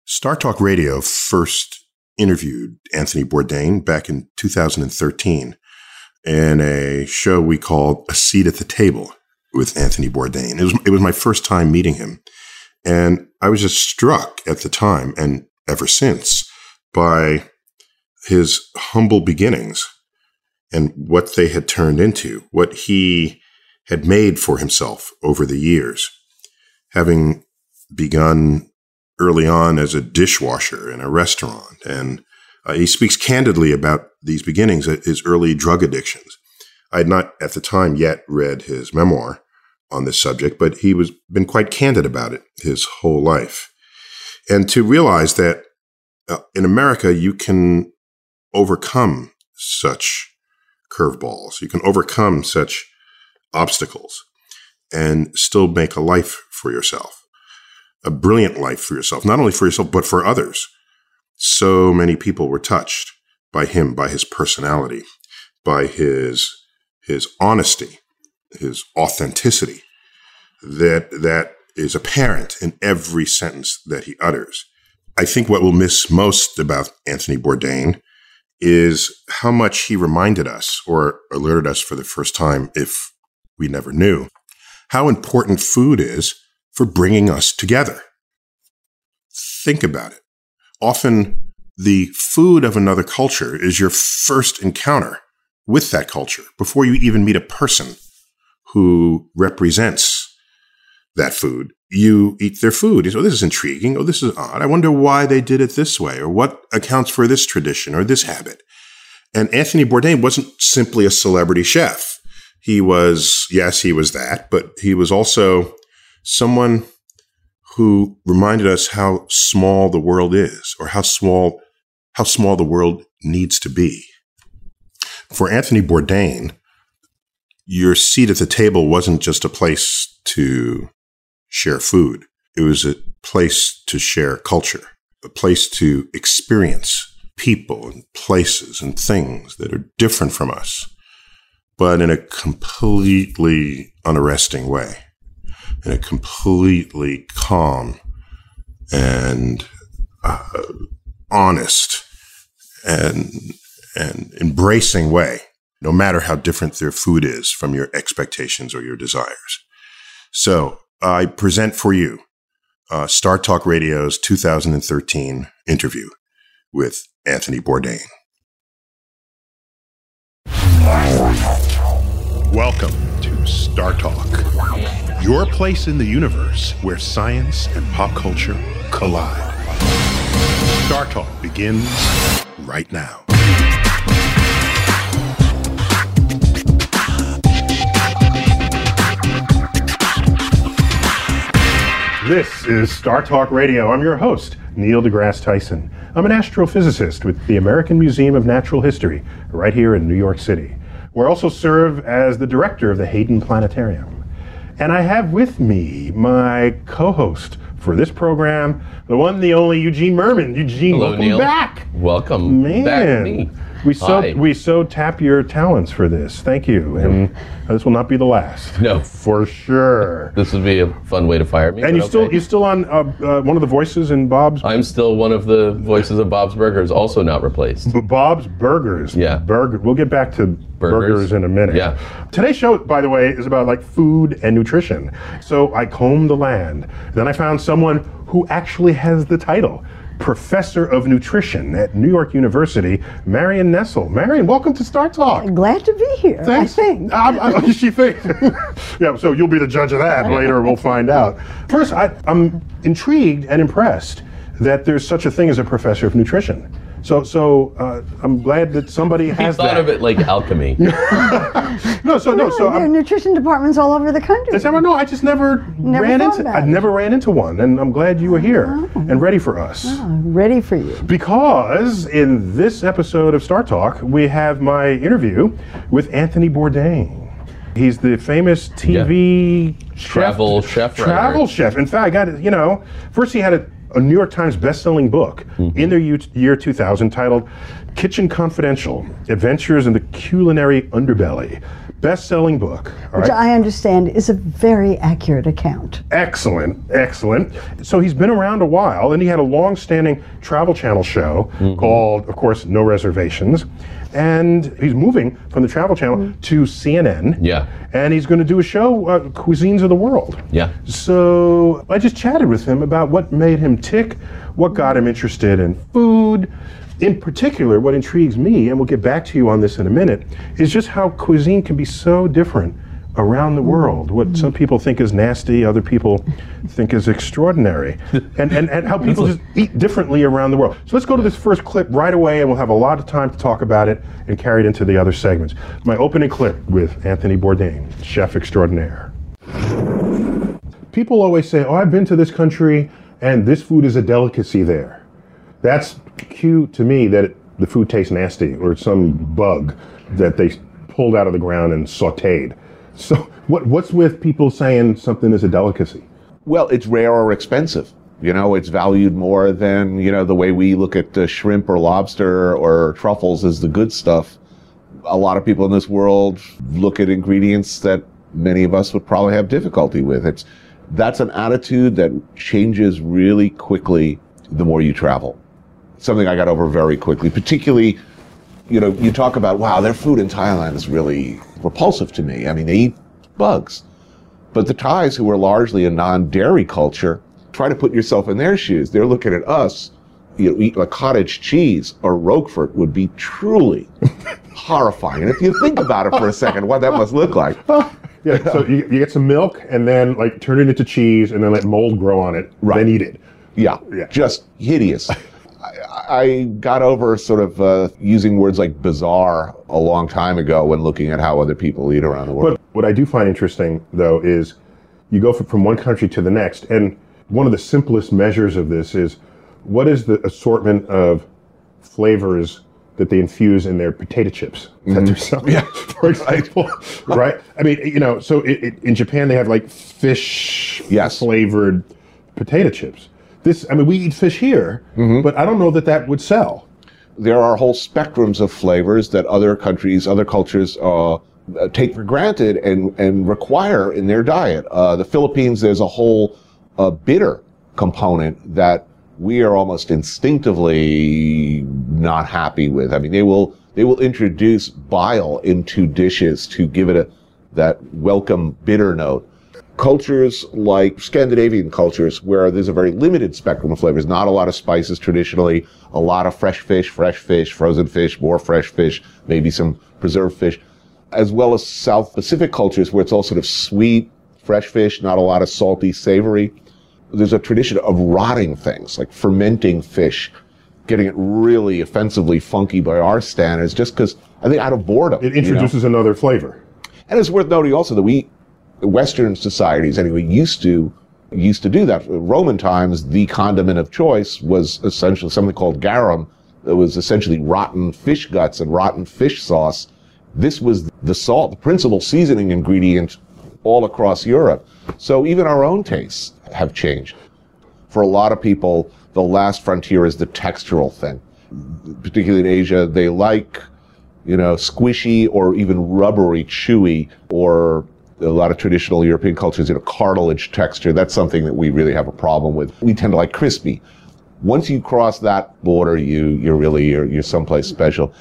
Star Talk Radio first interviewed Anthony Bourdain back in 2013 in a show we called A Seat at the Table with Anthony Bourdain. It was my first time meeting him. And I was just struck at the time and ever since by his humble beginnings and what they had turned into, what he had made for himself over the years, having begun early on as a dishwasher in a restaurant. And he speaks candidly about these beginnings, his early drug addictions. I had not at the time yet read his memoir on this subject, but he was been quite candid about it his whole life. And to realize that in America, you can overcome such curveballs, you can overcome such obstacles and still make a life for yourself. A brilliant life for yourself, not only for yourself, but for others. So many people were touched by him, by his personality, by his honesty, his authenticity, that is apparent in every sentence that he utters. I think what we'll miss most about Anthony Bourdain is how much he reminded us, or alerted us for the first time, if we never knew, how important food is for bringing us together. Think about it. Often the food of another culture is your first encounter with that culture before you even meet a person who represents that food. You eat their food. You say, oh, this is intriguing. Oh, this is odd. I wonder why they did it this way, or what accounts for this tradition or this habit. And Anthony Bourdain wasn't simply a celebrity chef. He was that, but he was also someone who reminded us how small the world is, or how small the world needs to be. For Anthony Bourdain, your seat at the table wasn't just a place to share food. It was a place to share culture, a place to experience people and places and things that are different from us, but in a completely unarresting way. In a completely calm and honest and embracing way, no matter how different their food is from your expectations or your desires. So I present for you Star Talk Radio's 2013 interview with Anthony Bourdain. Welcome to Star Talk, your place in the universe where science and pop culture collide. Star Talk begins right now. This is Star Talk Radio. I'm your host, Neil deGrasse Tyson. I'm an astrophysicist with the American Museum of Natural History right here in New York City, where I also serve as the director of the Hayden Planetarium. And I have with me my co-host for this program, the one, the only Eugene Mirman. Eugene, hello, welcome Neil. Back. Welcome back to me. We so tap your talents for this. Thank you. And this will not be the last. No. For sure. This would be a fun way to fire me. And you're still on one of the voices in Bob's? I'm still one of the voices of Bob's Burgers, also not replaced. Bob's Burgers. Yeah. We'll get back to burgers in a minute. Yeah. Today's show, by the way, is about like food and nutrition. So I combed the land. Then I found someone who actually has the title, Professor of Nutrition at New York University, Marion Nestle. Marion, welcome to Star Talk. Glad to be here. Thanks. I think. She thinks. Yeah, so you'll be the judge of that later. We'll find out. First, I'm intrigued and impressed that there's such a thing as a professor of nutrition. So I'm glad that somebody has that. He thought of it like alchemy. There are nutrition departments all over the country. No, I just never ran into one, and I'm glad you were here and ready for us. Ready for you. Because in this episode of Star Talk, we have my interview with Anthony Bourdain. He's the famous TV travel chef. In fact, first he had a New York Times best-selling book in the year 2000 titled Kitchen Confidential, Adventures in the Culinary Underbelly, best-selling book. Which I understand is a very accurate account. Excellent. So he's been around a while, and he had a long-standing Travel Channel show called, of course, No Reservations. And he's moving from the Travel Channel to CNN. Yeah. And he's going to do a show, Cuisines of the World. Yeah. So I just chatted with him about what made him tick, what got him interested in food. In particular, what intrigues me, and we'll get back to you on this in a minute, is just how cuisine can be so different around the world. What some people think is nasty, other people think is extraordinary. And how people just eat differently around the world. So let's go to this first clip right away, and we'll have a lot of time to talk about it and carry it into the other segments. My opening clip with Anthony Bourdain, chef extraordinaire. People always say, oh, I've been to this country, and this food is a delicacy there. That's cue to me that the food tastes nasty, or some bug that they pulled out of the ground and sautéed. So what's with people saying something is a delicacy? Well, it's rare or expensive. You know, it's valued more than, the way we look at shrimp or lobster or truffles as the good stuff. A lot of people in this world look at ingredients that many of us would probably have difficulty with. That's an attitude that changes really quickly the more you travel. Something I got over very quickly, particularly, you talk about, wow, their food in Thailand is really repulsive to me. I mean, they eat bugs. But the Thais, who are largely a non-dairy culture, try to put yourself in their shoes. They're looking at us, eat a cottage cheese or Roquefort would be truly horrifying. And if you think about it for a second, what that must look like. Yeah, so you get some milk and then turn it into cheese and then let mold grow on it, then eat it. Yeah, just hideous. I got over sort of using words like bizarre a long time ago when looking at how other people eat around the world. But what I do find interesting, though, is you go from one country to the next, and one of the simplest measures of this is what is the assortment of flavors that they infuse in their potato chips that they're selling, for example, right? I mean, so in Japan they have fish flavored potato chips. We eat fish here, but I don't know that would sell. There are whole spectrums of flavors that other countries, other cultures take for granted and require in their diet. The Philippines, there's a whole bitter component that we are almost instinctively not happy with. I mean, they will introduce bile into dishes to give it that welcome bitter note. Cultures like Scandinavian cultures, where there's a very limited spectrum of flavors, not a lot of spices traditionally, a lot of fresh fish, frozen fish, more fresh fish, maybe some preserved fish, as well as South Pacific cultures where it's all sort of sweet, fresh fish, not a lot of salty, savory. There's a tradition of rotting things, like fermenting fish, getting it really offensively funky by our standards, just because, I think, out of boredom. It introduces another flavor. And it's worth noting also that Western societies, anyway, used to do that. In Roman times, the condiment of choice was essentially something called garum. That was essentially rotten fish guts and rotten fish sauce. This was the salt, the principal seasoning ingredient all across Europe. So even our own tastes have changed. For a lot of people, the last frontier is the textural thing. Particularly in Asia, they like, squishy or even rubbery, chewy, or a lot of traditional European cultures, cartilage texture. That's something that we really have a problem with. We tend to like crispy. Once you cross that border, you're someplace special.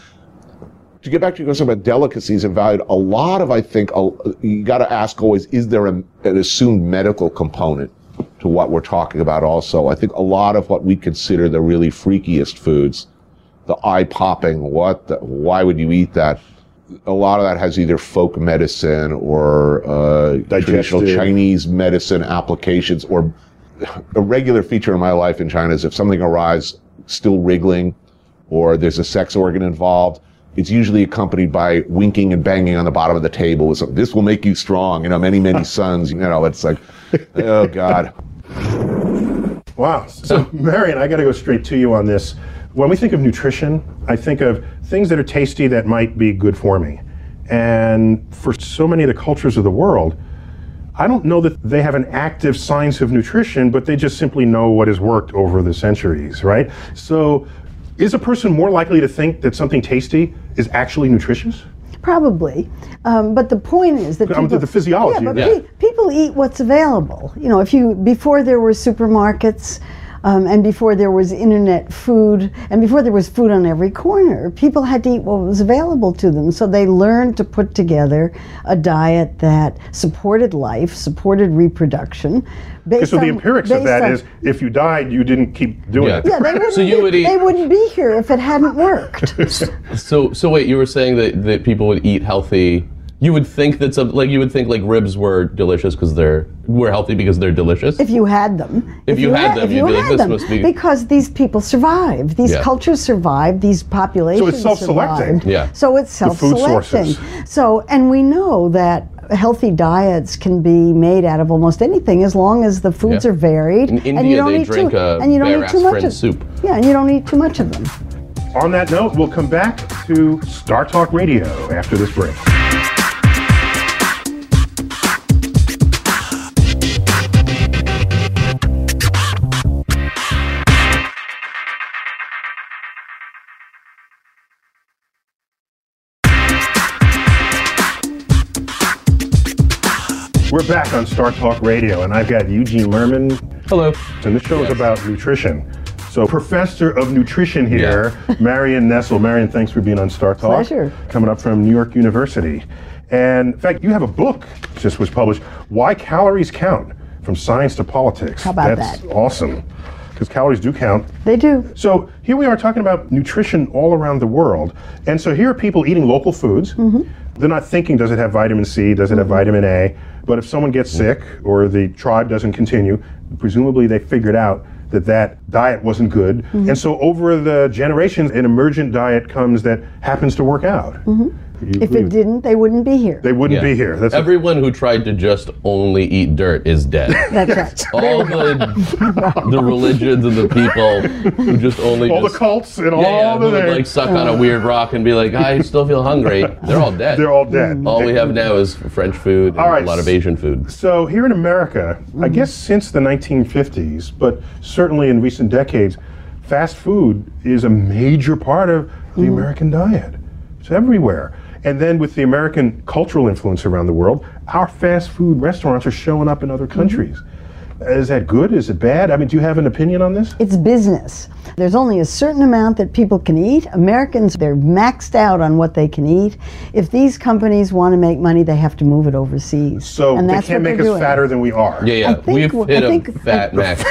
To get back to your question about delicacies and value, a lot of, I think, you got to ask always, is there an assumed medical component to what we're talking about also? I think a lot of what we consider the really freakiest foods, the eye-popping, why would you eat that? A lot of that has either folk medicine or traditional Chinese medicine applications, or a regular feature in my life in China is if something arrives still wriggling or there's a sex organ involved, it's usually accompanied by winking and banging on the bottom of the table with something. This will make you strong, many, many sons, it's like, oh God. Wow. So Marion, I got to go straight to you on this. When we think of nutrition, I think of things that are tasty that might be good for me. And for so many of the cultures of the world, I don't know that they have an active science of nutrition, but they just simply know what has worked over the centuries, right? So is a person more likely to think that something tasty is actually nutritious? Probably, but the point is that the physiology. Yeah, but people eat what's available. You know, before there were supermarkets, and before there was internet food, and before there was food on every corner, people had to eat what was available to them. So they learned to put together a diet that supported life, supported reproduction. So the empirics of that is, if you died, you didn't keep doing it. Yeah, they wouldn't be here if it hadn't worked. So wait, you were saying that people would eat healthy. You would think that you would think ribs were delicious because were healthy because they're delicious. If you had them. If you had them, you'd be like, this must be. Because these people survived. These cultures survived. These populations survived. So it's self-selecting. Yeah. So it's self-selecting. The food sources. So, and we know that healthy diets can be made out of almost anything as long as the foods are varied. In India, and you don't they eat drink bear aspirin soup. Yeah, and you don't eat too much of them. On that note, we'll come back to Star Talk Radio after this break. We're back on Star Talk Radio, and I've got Eugene Lerman. Hello. And this show is about nutrition. So, Professor of Nutrition here, Marion Nestle. Marion, thanks for being on Star Talk. Pleasure. Coming up from New York University. And in fact, you have a book just was published, Why Calories Count, From Science to Politics. How about That's that? Awesome, because calories do count. They do. So here we are talking about nutrition all around the world. And so here are people eating local foods. Mm-hmm. They're not thinking, does it have vitamin C, does it have vitamin A? But if someone gets sick or the tribe doesn't continue, presumably they figured out that diet wasn't good. Mm-hmm. And so over the generations, an emergent diet comes that happens to work out. Mm-hmm. If it didn't, they wouldn't be here. They wouldn't be here. That's Everyone who tried to just only eat dirt is dead. That's right. All the religions and the people who just only all the cults and all who the would suck on a weird rock and be like, I still feel hungry. They're all dead. They're all dead. All we have now is French food and a lot of Asian food. So here in America, I guess since the 1950s, but certainly in recent decades, fast food is a major part of the American diet. It's everywhere. And then with the American cultural influence around the world, our fast food restaurants are showing up in other countries. Is that good? Is it bad? I mean, do you have an opinion on this? It's business. There's only a certain amount that people can eat. Americans, they're maxed out on what they can eat. If these companies want to make money, they have to move it overseas. So and they can't make us fatter than we are. Yeah. We've hit a fat max.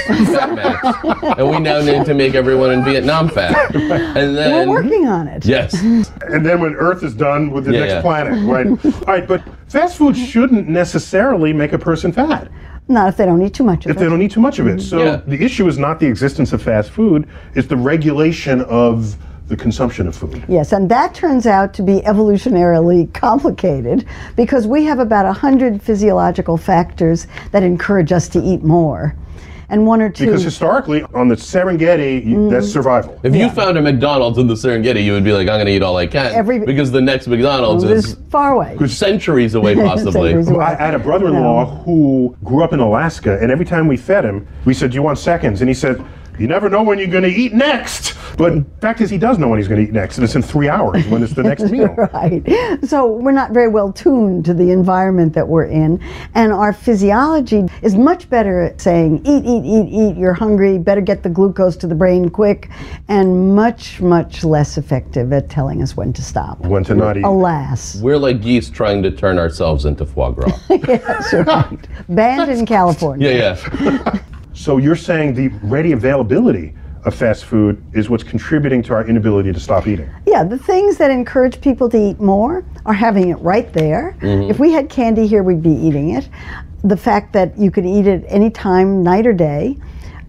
And we now need to make everyone in Vietnam fat. And then we're working on it. Yes. And then when Earth is done with the next planet, right? All right, but fast food shouldn't necessarily make a person fat. Not if they don't eat too much of it. If they don't eat too much of it. So the issue is not the existence of fast food, it's the regulation of the consumption of food. Yes, and that turns out to be evolutionarily complicated because we have about 100 physiological factors that encourage us to eat more. And one or two. Because historically, on the Serengeti, that's survival. If you found a McDonald's in the Serengeti, you would be like, I'm going to eat all I can. Because the next McDonald's is far away. Centuries away, possibly. I had a brother-in-law who grew up in Alaska, and every time we fed him, we said, do you want seconds? And he said, you never know when you're going to eat next. But the fact is, he does know when he's going to eat next, and it's in 3 hours when it's the next meal. Right. So we're not very well tuned to the environment that we're in, and our physiology is much better at saying, eat, eat, eat, eat, you're hungry, better get the glucose to the brain quick, and much, much less effective at telling us when to stop. When to not eat. Alas. We're like geese trying to turn ourselves into foie gras. That's right. Banned in California. Yeah. So you're saying the ready availability of fast food is what's contributing to our inability to stop eating? Yeah, the things that encourage people to eat more are having it right there. Mm-hmm. If we had candy here, we'd be eating it. The fact that you could eat it any time, night or day,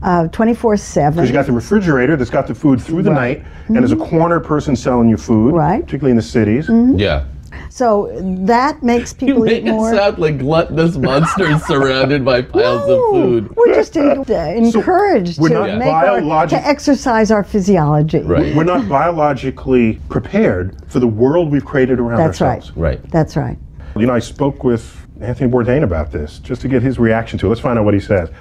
24/7. Because you got the refrigerator that's got the food through the night, and there's a corner person selling you food, particularly in the cities. Yeah. So that makes people eat more. You make it sound like gluttonous monsters surrounded by piles of food. We're just encouraged to exercise our physiology. Right. We're not biologically prepared for the world we've created around ourselves. Right. That's right. You know, I spoke with Anthony Bourdain about this, just to get his reaction to it. Let's find out what he says.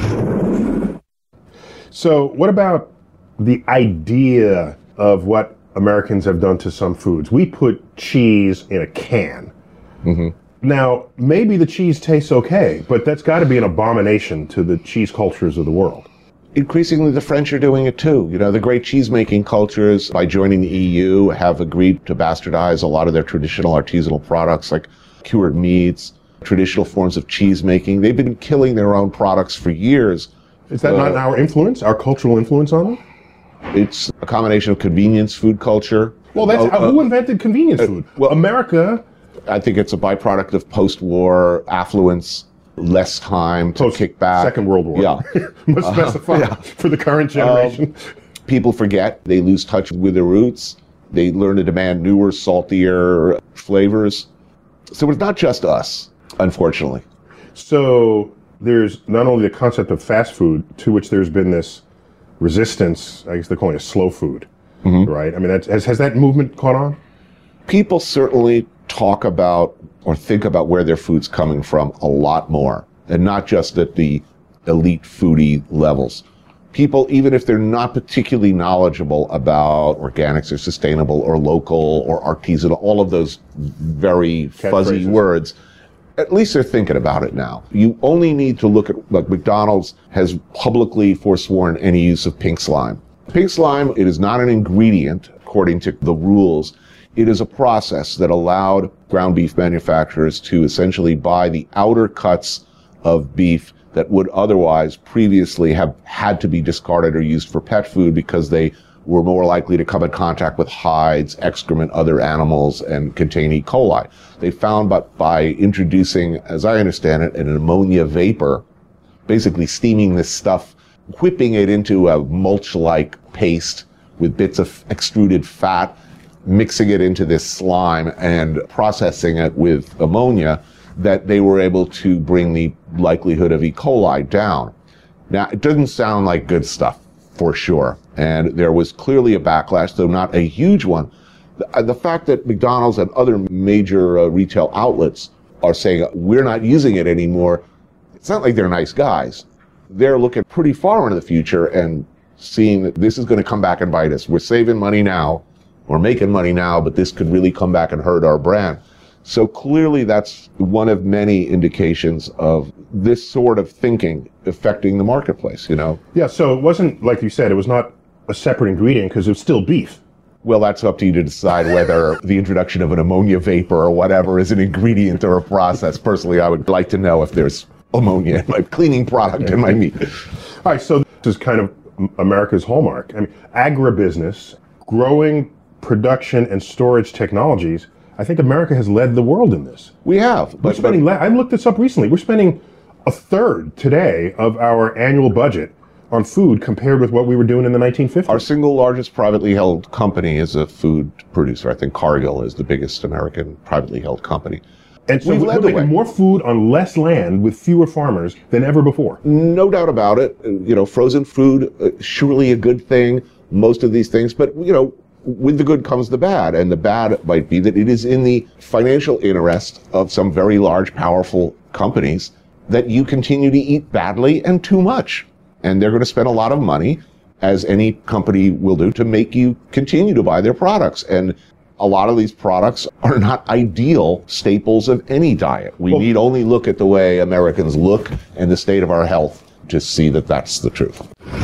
So what about the idea of what Americans have done to some foods. We put cheese in a can. Now, maybe the cheese tastes okay, but that's got to be an abomination to the cheese cultures of the world. Increasingly, the French are doing it too. You know, the great cheese-making cultures, by joining the EU, have agreed to bastardize a lot of their traditional artisanal products like cured meats, traditional forms of cheese-making. They've been killing their own products for years. Is that not our influence, our cultural influence on them? It's a combination of convenience food culture. Well, that's who invented convenience food? well, America. I think it's a byproduct of post-war affluence, less time to kick back. Second World War. Yeah. Must specify for the current generation. People forget. They lose touch with their roots. They learn to demand newer, saltier flavors. So it's not just us, unfortunately. So there's not only the concept of fast food, to which there's been this resistance, I guess they're calling it slow food, right? I mean, has that movement caught on? People certainly talk about or think about where their food's coming from a lot more, and not just at the elite foodie levels. People, even if they're not particularly knowledgeable about organics or sustainable or local or artisanal, all of those very fuzzy words, at least they're thinking about it now. You only need to look at, like, McDonald's has publicly forsworn any use of pink slime. Pink slime, it is not an ingredient according to the rules. It is a process that allowed ground beef manufacturers to essentially buy the outer cuts of beef that would otherwise previously have had to be discarded or used for pet food because they were more likely to come in contact with hides, excrement, other animals, and contain E. coli. They found by introducing, as I understand it, an ammonia vapor, basically steaming this stuff, whipping it into a mulch-like paste with bits of extruded fat, mixing it into this slime and processing it with ammonia, that they were able to bring the likelihood of E. coli down. Now, it doesn't sound like good stuff, for sure. And there was clearly a backlash, though not a huge one. The fact that McDonald's and other major retail outlets are saying, we're not using it anymore, it's not like they're nice guys. They're looking pretty far into the future and seeing that this is going to come back and bite us. We're saving money now, we're making money now, but this could really come back and hurt our brand. So clearly that's one of many indications of this sort of thinking affecting the marketplace, you know? Yeah, so it wasn't, like you said, it was not a separate ingredient because it was still beef. Well, that's up to you to decide whether the introduction of an ammonia vapor or whatever is an ingredient or a process. Personally, I would like to know if there's ammonia in my cleaning product in my meat. All right, so this is kind of America's hallmark. I mean, agribusiness, growing production and storage technologies. I think America has led the world in this. We have. But I looked this up recently. We're spending a third today of our annual budget on food compared with what we were doing in the 1950s. Our single largest privately held company is a food producer. I think Cargill is the biggest American privately held company. And so we're making more food on less land with fewer farmers than ever before. No doubt about it. You know, frozen food, surely a good thing, most of these things. But, you know, with the good comes the bad. And the bad might be that it is in the financial interest of some very large, powerful companies that you continue to eat badly and too much. And they're going to spend a lot of money, as any company will do, to make you continue to buy their products. And a lot of these products are not ideal staples of any diet. We need only look at the way Americans look and the state of our health to see that that's the truth.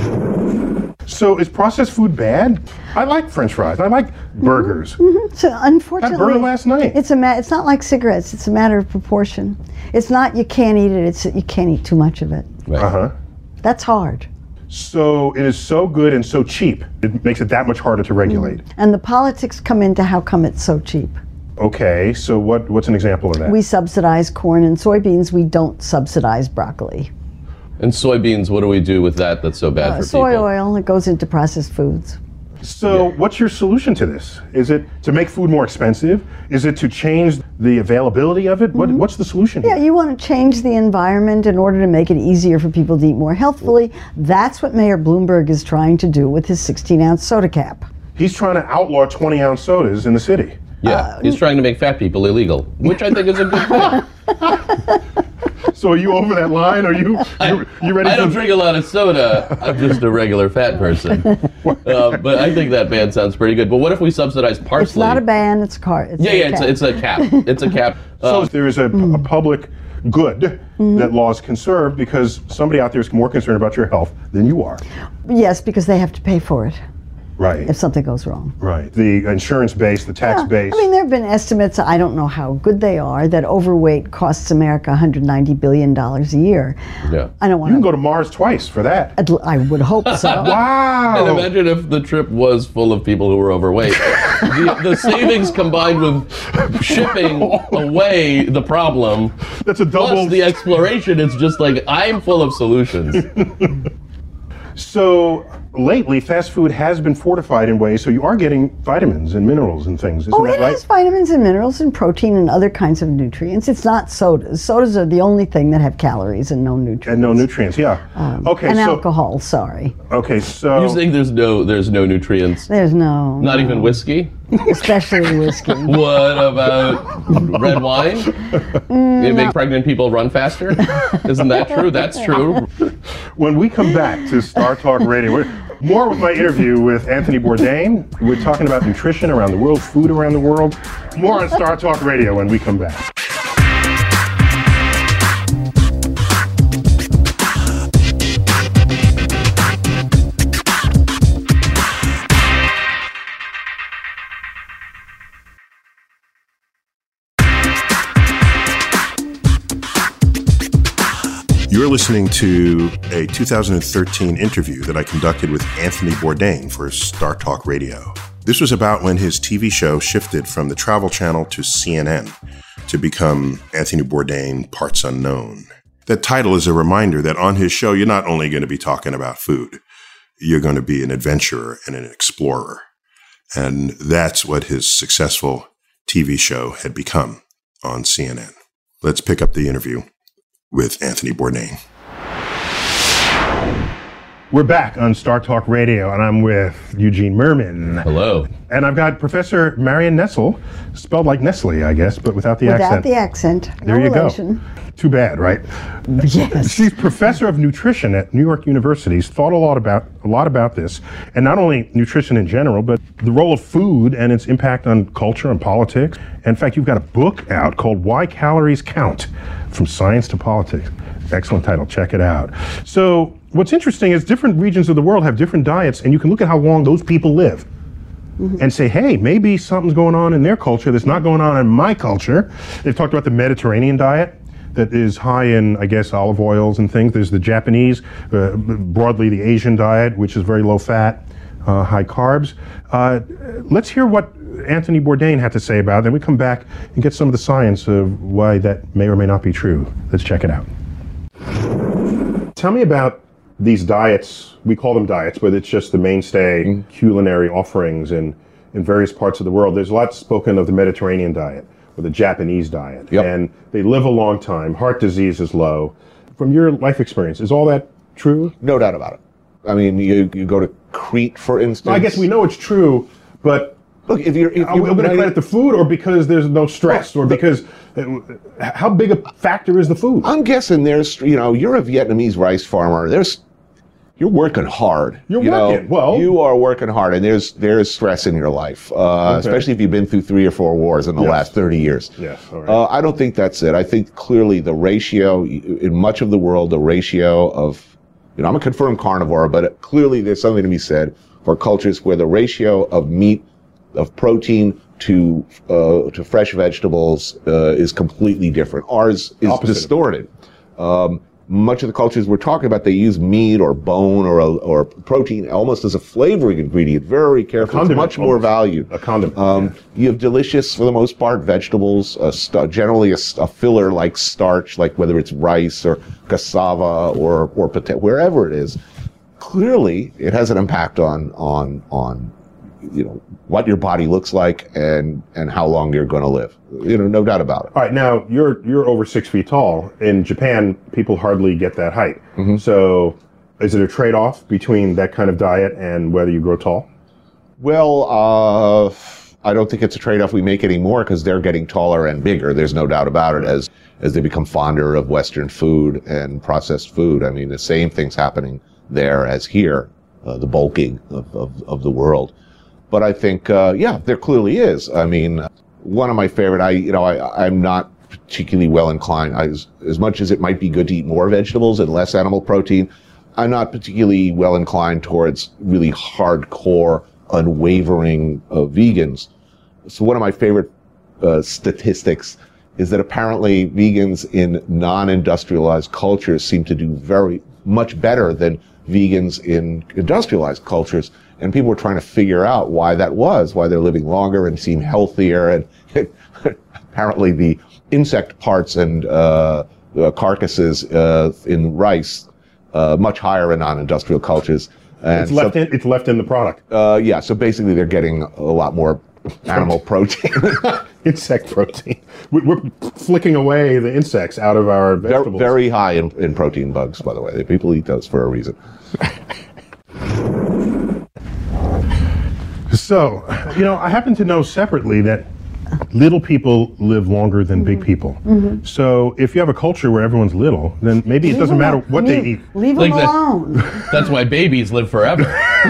So is processed food bad? I like French fries. I like burgers. Mm-hmm. So unfortunately, I had burger last night. It's not like cigarettes. It's a matter of proportion. It's not you can't eat it. It's you can't eat too much of it. Right. Uh-huh. That's hard. So it is so good and so cheap. It makes it that much harder to regulate. And the politics come into how come it's so cheap. Okay, so what's an example of that? We subsidize corn and soybeans. We don't subsidize broccoli. And soybeans, what do we do with that that's so bad for soy people? oil, it goes into processed foods. So what's your solution to this? Is it to make food more expensive? Is it to change the availability of it? What's the solution Yeah, here? you want to change the environment in order to make it easier for people to eat more healthfully. That's what Mayor Bloomberg is trying to do with his 16-ounce soda cap. He's trying to outlaw 20-ounce sodas in the city. Yeah, he's trying to make fat people illegal, which I think is a good thing. So are you over that line? Are you ready? I don't drink a lot of soda. I'm just a regular fat person. But I think that ban sounds pretty good. But what if we subsidize parsley? It's not a ban, it's a car. It's Yeah, a yeah, cap. it's a cap. It's a cap. So there is a public good that laws can serve because somebody out there is more concerned about your health than you are. Yes, because they have to pay for it Right. if something goes wrong. Right. The insurance base, the tax base. I mean, there have been estimates, I don't know how good they are, that overweight costs America $190 billion a year. Yeah. I don't You want can go to Mars twice for that. I would hope so. Wow. And imagine if the trip was full of people who were overweight. The savings combined with shipping away the problem, That's a double. plus the exploration, it's just like, I'm full of solutions. So lately, fast food has been fortified in ways so you are getting vitamins and minerals and things. Isn't Oh, that it right? has vitamins and minerals and protein and other kinds of nutrients. It's not sodas. Sodas are the only thing that have calories and no nutrients. And no nutrients, yeah. Okay, and so alcohol, sorry. okay, so You're saying there's no nutrients? There's no. Not even whiskey? Especially whiskey. What about red wine? It makes pregnant people run faster? Isn't that true? That's true. when we come back to Star Talk Radio, more with my interview with Anthony Bourdain. We're talking about nutrition around the world, food around the world. More on Star Talk Radio when we come back. You're listening to a 2013 interview that I conducted with Anthony Bourdain for Star Talk Radio. This was about when his TV show shifted from the Travel Channel to CNN to become Anthony Bourdain Parts Unknown. That title is a reminder that on his show, you're not only going to be talking about food, you're going to be an adventurer and an explorer. And that's what his successful TV show had become on CNN. Let's pick up the interview with Anthony Bourdain. We're back on Star Talk Radio, and I'm with Eugene Merman. Hello. And I've got Professor Marion Nestle, spelled like Nestle, I guess, but without the Without accent. the accent. There no you relation. go. Too bad, right? Yes. She's professor of nutrition at New York University. She's thought a lot about this, and not only nutrition in general, but the role of food and its impact on culture and politics. In fact, you've got a book out called Why Calories Count: From Science to Politics. Excellent title. Check it out. So what's interesting is different regions of the world have different diets, and you can look at how long those people live. And say, hey, maybe something's going on in their culture that's not going on in my culture. They've talked about the Mediterranean diet that is high in, I guess, olive oils and things. There's the Japanese, broadly the Asian diet, which is very low fat, high carbs. Let's hear what Anthony Bourdain had to say about it. Then we come back and get some of the science of why that may or may not be true. Let's check it out. Tell me about these diets. We call them diets, but it's just the mainstay culinary offerings in various parts of the world. There's a lot spoken of the Mediterranean diet or the Japanese diet. Yep. And they live a long time. Heart disease is low. From your life experience, is all that true? No doubt about it. I mean, you go to Crete, for instance. I guess we know it's true, but Look, if you're are we going to credit the food, or because there's no stress, or because how big a factor is the food? I'm guessing there's, you're a Vietnamese rice farmer. You're working hard. You're working. Well, you are working hard, and there's stress in your life, especially if you've been through 3 or 4 wars in the last 30 years. Yes. All right. I don't think that's it. I think clearly the ratio in much of the world, the ratio of, I'm a confirmed carnivore, but clearly there's something to be said for cultures where the ratio of meat, of protein to fresh vegetables is completely different. Ours is Opposite. distorted. Much of the cultures we're talking about, they use meat or bone or protein almost as a flavoring ingredient. Very careful. It's much more valued. A condiment. You have delicious, for the most part, vegetables, generally a filler like starch, like whether it's rice or cassava or potato, wherever it is. Clearly, it has an impact on what your body looks like and how long you're going to live. No doubt about it. All right, now you're over 6 feet tall. In Japan, people hardly get that height. Mm-hmm. So, is it a trade-off between that kind of diet and whether you grow tall? Well, I don't think it's a trade-off we make anymore because they're getting taller and bigger. There's no doubt about it as they become fonder of Western food and processed food. I mean, the same thing's happening there as here. the bulking of the world. But I think, yeah, there clearly is. I mean, one of my favorite, I'm not particularly well inclined, as much as it might be good to eat more vegetables and less animal protein, I'm not particularly well inclined towards really hardcore, unwavering vegans. So one of my favorite statistics is that apparently vegans in non-industrialized cultures seem to do very much better than vegans in industrialized cultures. And people were trying to figure out why that was, why they're living longer and seem healthier. And apparently the insect parts and carcasses in rice much higher in non-industrial cultures. And it's left in the product. Yeah, so basically they're getting a lot more animal protein. Insect protein. We're flicking away the insects out of our vegetables. Very high in protein bugs, by the way. People eat those for a reason. So, I happen to know separately that little people live longer than big people. Mm-hmm. So if you have a culture where everyone's little, then maybe it doesn't matter what they eat. Leave them alone. That's why babies live forever.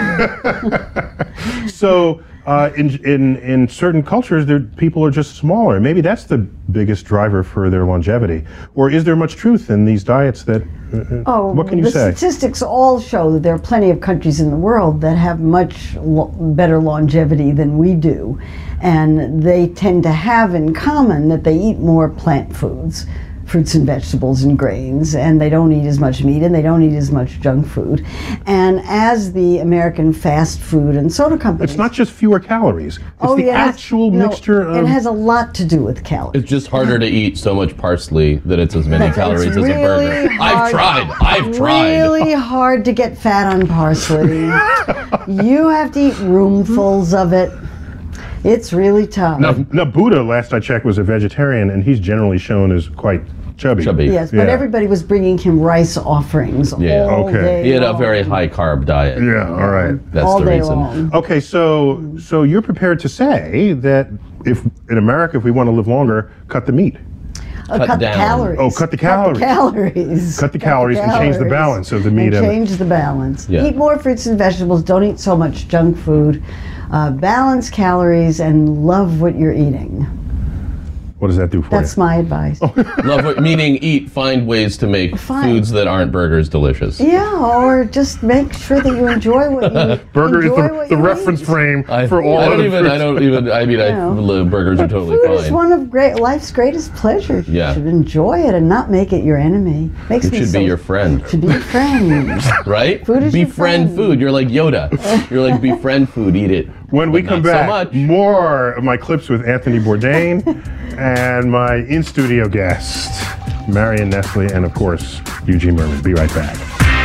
So in certain cultures, people are just smaller. Maybe that's the biggest driver for their longevity. Or is there much truth in these diets that, what can you say? The statistics all show that there are plenty of countries in the world that have much better longevity than we do. And they tend to have in common that they eat more plant foods, fruits and vegetables and grains, and they don't eat as much meat and they don't eat as much junk food. And as the American fast food and soda companies... It's not just fewer calories. It's the actual mixture of... It has a lot to do with calories. It's just harder to eat so much parsley that it's as many calories as a burger. I've tried. Really hard to get fat on parsley. You have to eat roomfuls of it. It's really tough. Now, Buddha, last I checked, was a vegetarian, and he's generally shown as quite chubby. Yes, but everybody was bringing him rice offerings all day He had long. a very high carb diet. Yeah, all right. That's all the day reason. long. Okay, so you're prepared to say that if in America, if we want to live longer, cut the meat. Cut the calories. Oh, cut the calories. Cut the calories and change the balance of the meat. And change the balance. Yeah. Eat more fruits and vegetables. Don't eat so much junk food. Balance calories and love what you're eating. What does that do for you? That's my advice. Meaning find ways to make foods that aren't burgers delicious. Yeah, or just make sure that you enjoy what you Burger enjoy is the reference frame for all I of mean, burgers are totally food is fine. one of life's greatest pleasures. Yeah. You should enjoy it and not make it your enemy. Makes It me should be your friend. To be your friend. Right? Food is your Befriend friend. food. You're like Yoda. You're like befriend food, eat it. When we But come not so back, much. more of my clips with Anthony Bourdain and my in-studio guest, Marion Nestle, and of course, Eugene Mirman. Be right back.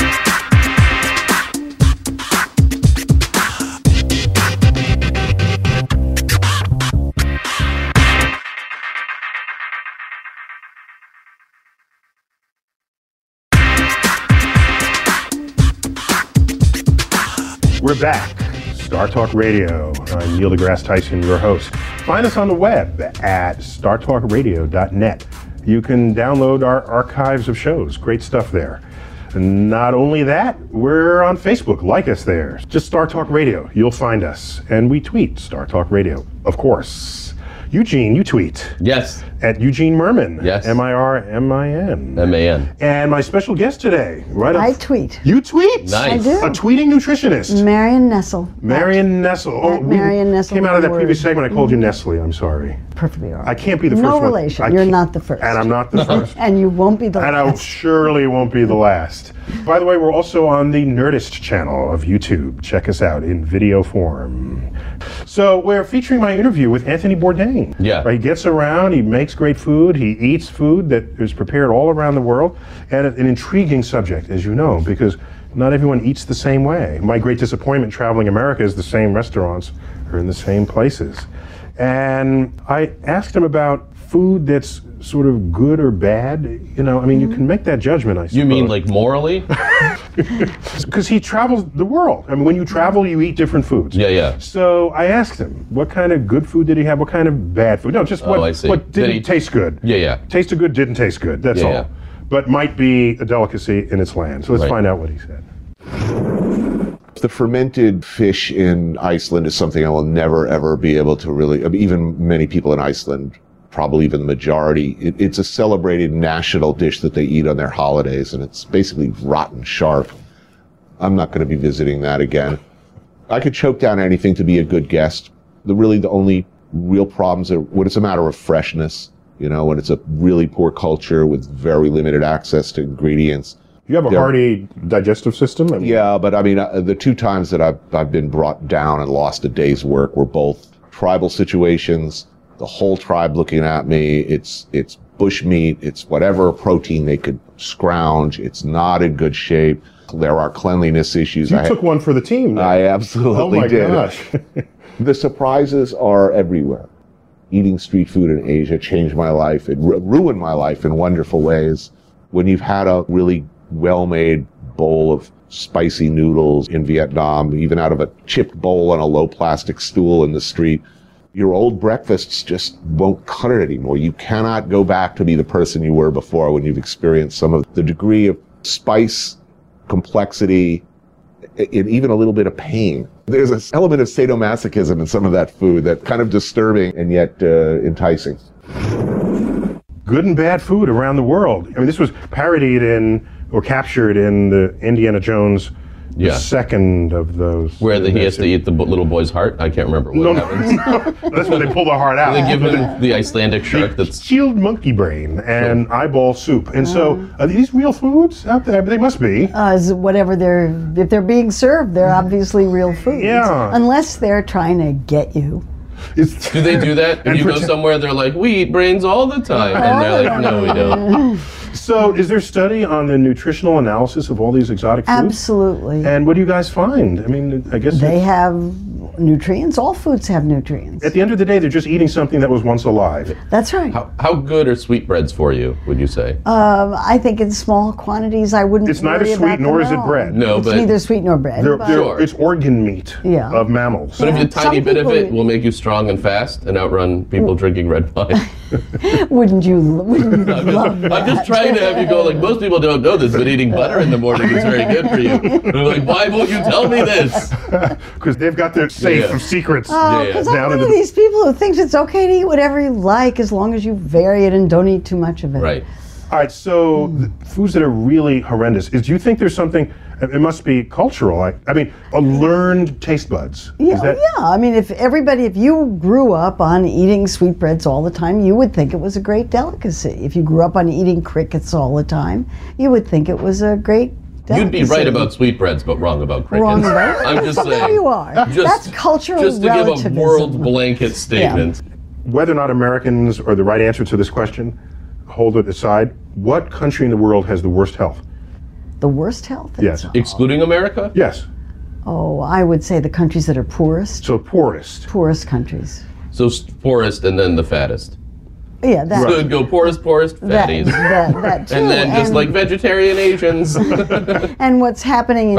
We're back. Star Talk Radio. I'm Neil deGrasse Tyson, your host. Find us on the web at startalkradio.net. You can download our archives of shows. Great stuff there. And not only that, we're on Facebook. Like us there. Just Star Talk Radio. You'll find us. And we tweet Star Talk Radio, of course. Eugene, you tweet. Yes. At Eugene Mirman. Yes. Mirmin. M-A-N. And my special guest today, right up. I tweet. You tweet? Nice. I do. A tweeting nutritionist. Marion Nestle. Marion Nestle. At Marion Nestle, Came out of that one previous word. segment. I called you Nestle. I'm sorry. Perfectly all right. I can't be the first No one. relation. I You're can't- not the first. And I'm not the first. And you won't be the And I last. surely won't be the last. By the way, we're also on the Nerdist channel of YouTube. Check us out in video form. So we're featuring my interview with Anthony Bourdain. Yeah. He gets around, he makes great food, he eats food that is prepared all around the world, and an intriguing subject, as you know, because not everyone eats the same way. My great disappointment traveling America is the same restaurants are in the same places. And I asked him about food that's sort of good or bad. You know, I mean, you can make that judgment, I suppose. You mean like morally? Because he travels the world. I mean, when you travel, you eat different foods. Yeah. So I asked him, what kind of good food did he have? What kind of bad food? No, just Oh, I see. what Did didn't he- taste good. Yeah. Tasted good, didn't taste good. That's all. Yeah. But might be a delicacy in its land. So let's Right. find out what he said. The fermented fish in Iceland is something I will never, ever be able to really, even many people in Iceland, probably even the majority, it's a celebrated national dish that they eat on their holidays, and it's basically rotten shark. I'm not going to be visiting that again. I could choke down anything to be a good guest. The only real problems are when it's a matter of freshness, when it's a really poor culture with very limited access to ingredients. You have a hearty digestive system? Yeah, but the 2 times that I've been brought down and lost a day's work were both tribal situations, the whole tribe looking at me. It's bush meat, it's whatever protein they could scrounge. It's not in good shape. There are cleanliness issues. You took one for the team, then. I absolutely did. Oh my gosh. The surprises are everywhere. Eating street food in Asia changed my life. It ruined my life in wonderful ways. When you've had a really well-made bowl of spicy noodles in Vietnam, even out of a chipped bowl on a low plastic stool in the street, your old breakfasts just won't cut it anymore. You cannot go back to be the person you were before when you've experienced some of the degree of spice, complexity, and even a little bit of pain. There's an element of sadomasochism in some of that food that's kind of disturbing and yet enticing. Good and bad food around the world. This was parodied or captured in the Indiana Jones, the second of those. Where he has to eat the little boy's heart? I can't remember what happens. No. That's when they pull the heart out. They give him the Icelandic shark that's... Chilled monkey brain and eyeball soup. And so, are these real foods out there? They must be. Whatever if they're being served, they're obviously real foods. Yeah. Unless they're trying to get you. Do they do that? If you go somewhere, they're like, we eat brains all the time. And they're like, no, we don't. So, is there study on the nutritional analysis of all these exotic foods? Absolutely. And what do you guys find? I guess they have nutrients. All foods have nutrients. At the end of the day, they're just eating something that was once alive. That's right. How good are sweetbreads for you, would you say? I think in small quantities, I wouldn't. It's neither sweet nor is it bread. No, it's neither sweet nor bread. It's organ meat of mammals. But if a tiny bit of it will make you strong and fast and outrun people drinking red wine. Wouldn't you love that? I'm just trying to have you go, like, most people don't know this, but eating butter in the morning is very good for you. They're like, why won't you tell me this? Because they've got their safe of secrets. Because I'm one of these people who thinks it's okay to eat whatever you like as long as you vary it and don't eat too much of it. Right. All right, so the foods that are really horrendous, do you think there's something, it must be cultural, a learned taste buds? Yeah, if you grew up on eating sweetbreads all the time, you would think it was a great delicacy. If you grew up on eating crickets all the time, you would think it was a great delicacy. You'd be right about sweetbreads, but wrong about crickets. Wrong about I'm just saying. There you are. That's cultural relativism. Just to give a world blanket statement. Yeah. Whether or not Americans are the right answer to this question, hold it aside. What country in the world has the worst health? The worst health? Yes. Excluding America? Yes. Oh, I would say the countries that are poorest. So poorest. Poorest countries. So poorest and then the fattest. Yeah, that. So it'd go poorest, fatties. That too. And then just like vegetarian Asians. And what's happening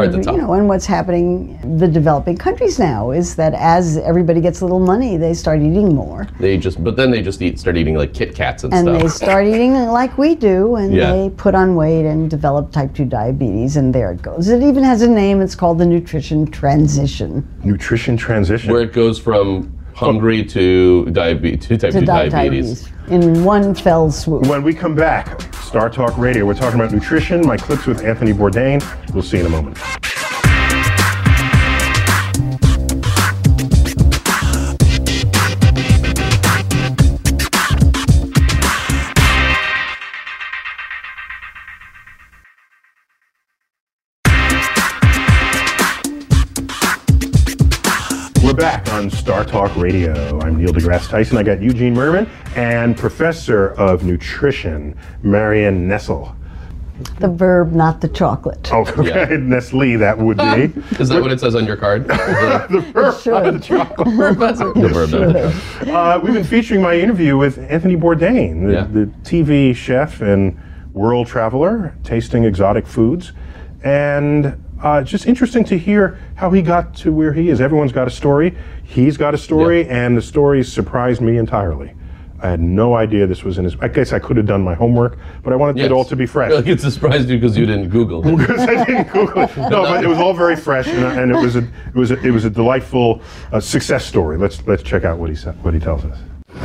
in the developing countries now is that as everybody gets a little money, they start eating more. But then they just start eating like Kit Kats and stuff. And they start eating like we do, and they put on weight and develop type 2 diabetes, and there it goes. It even has a name. It's called the nutrition transition. Nutrition transition. Where it goes from hungry to type 2 diabetes. In one fell swoop. When we come back, Star Talk Radio, we're talking about nutrition, my clips with Anthony Bourdain. We'll see you in a moment. We're back on Star Talk Radio. I'm Neil deGrasse Tyson. I got Eugene Mirman and Professor of Nutrition, Marion Nestle. The verb, not the chocolate. Oh, okay. Yeah. Nestle, that would be. Is that what it says on your card? The verb, not the chocolate. The verb, not the chocolate. We've been featuring my interview with Anthony Bourdain, the TV chef and world traveler, tasting exotic foods. And it's just interesting to hear how he got to where he is. Everyone's got a story. He's got a story, and the story surprised me entirely. I had no idea this was in his. I guess I could have done my homework, but I wanted it all to be fresh. Like it surprised you because you didn't Google it. Because I didn't Google it. No, but it was all very fresh, and it was a delightful success story. Let's check out what he tells us.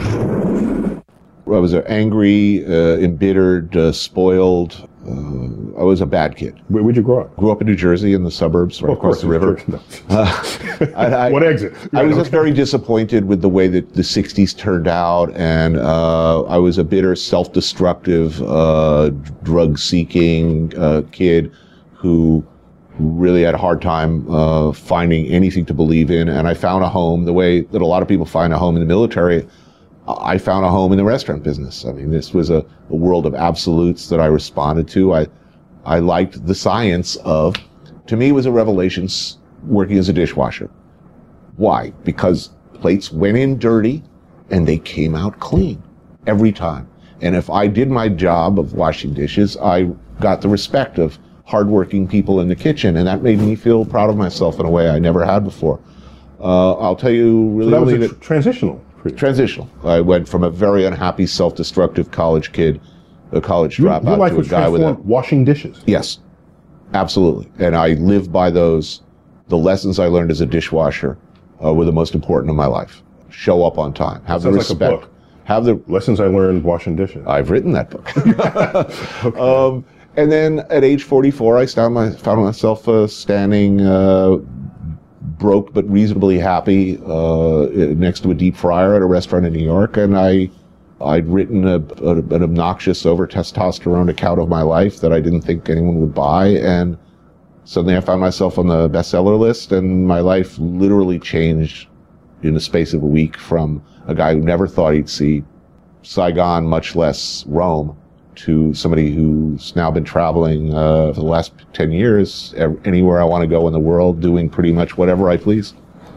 I was an angry, embittered, spoiled. I was a bad kid. Where'd you grow up? Grew up in New Jersey in the suburbs, right across the river. What exit? I was just very disappointed with the way that the 60s turned out, and I was a bitter, self-destructive, drug-seeking kid who really had a hard time finding anything to believe in, and I found a home the way that a lot of people find a home in the military. I found a home in the restaurant business. I mean, this was a world of absolutes that I responded to. I liked the science of, to me, it was a revelation working as a dishwasher. Why? Because plates went in dirty and they came out clean every time. And if I did my job of washing dishes, I got the respect of hardworking people in the kitchen, and that made me feel proud of myself in a way I never had before. I'll tell you really. So that was transitional. Transitional. I went from a very unhappy, self-destructive college kid, a college dropout, your life to a was guy with washing dishes. Yes, absolutely. And I lived by those. The lessons I learned as a dishwasher were the most important of my life. Show up on time. Have the respect. Like a book. Have the lessons I learned washing dishes. I've written that book. Okay. And then at age 44, I found myself standing. Broke but reasonably happy next to a deep fryer at a restaurant in New York, and I'd written an obnoxious, over-testosterone account of my life that I didn't think anyone would buy, and suddenly I found myself on the bestseller list, and my life literally changed in the space of a week from a guy who never thought he'd see Saigon, much less Rome, to somebody who's now been traveling for the last 10 years, anywhere I want to go in the world, doing pretty much whatever I please.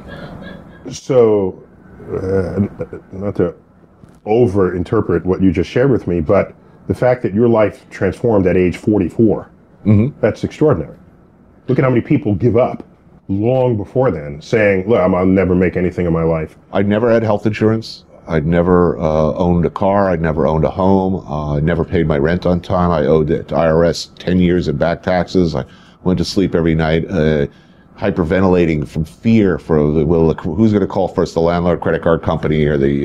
So, not to over-interpret what you just shared with me, but the fact that your life transformed at age 44, that's extraordinary. Look at how many people give up long before then, saying, look, I'll never make anything in my life. I never had health insurance. I'd never owned a car. I'd never owned a home. I never paid my rent on time. I owed the IRS 10 years in back taxes. I went to sleep every night hyperventilating from fear for who's going to call first, the landlord, credit card company, or the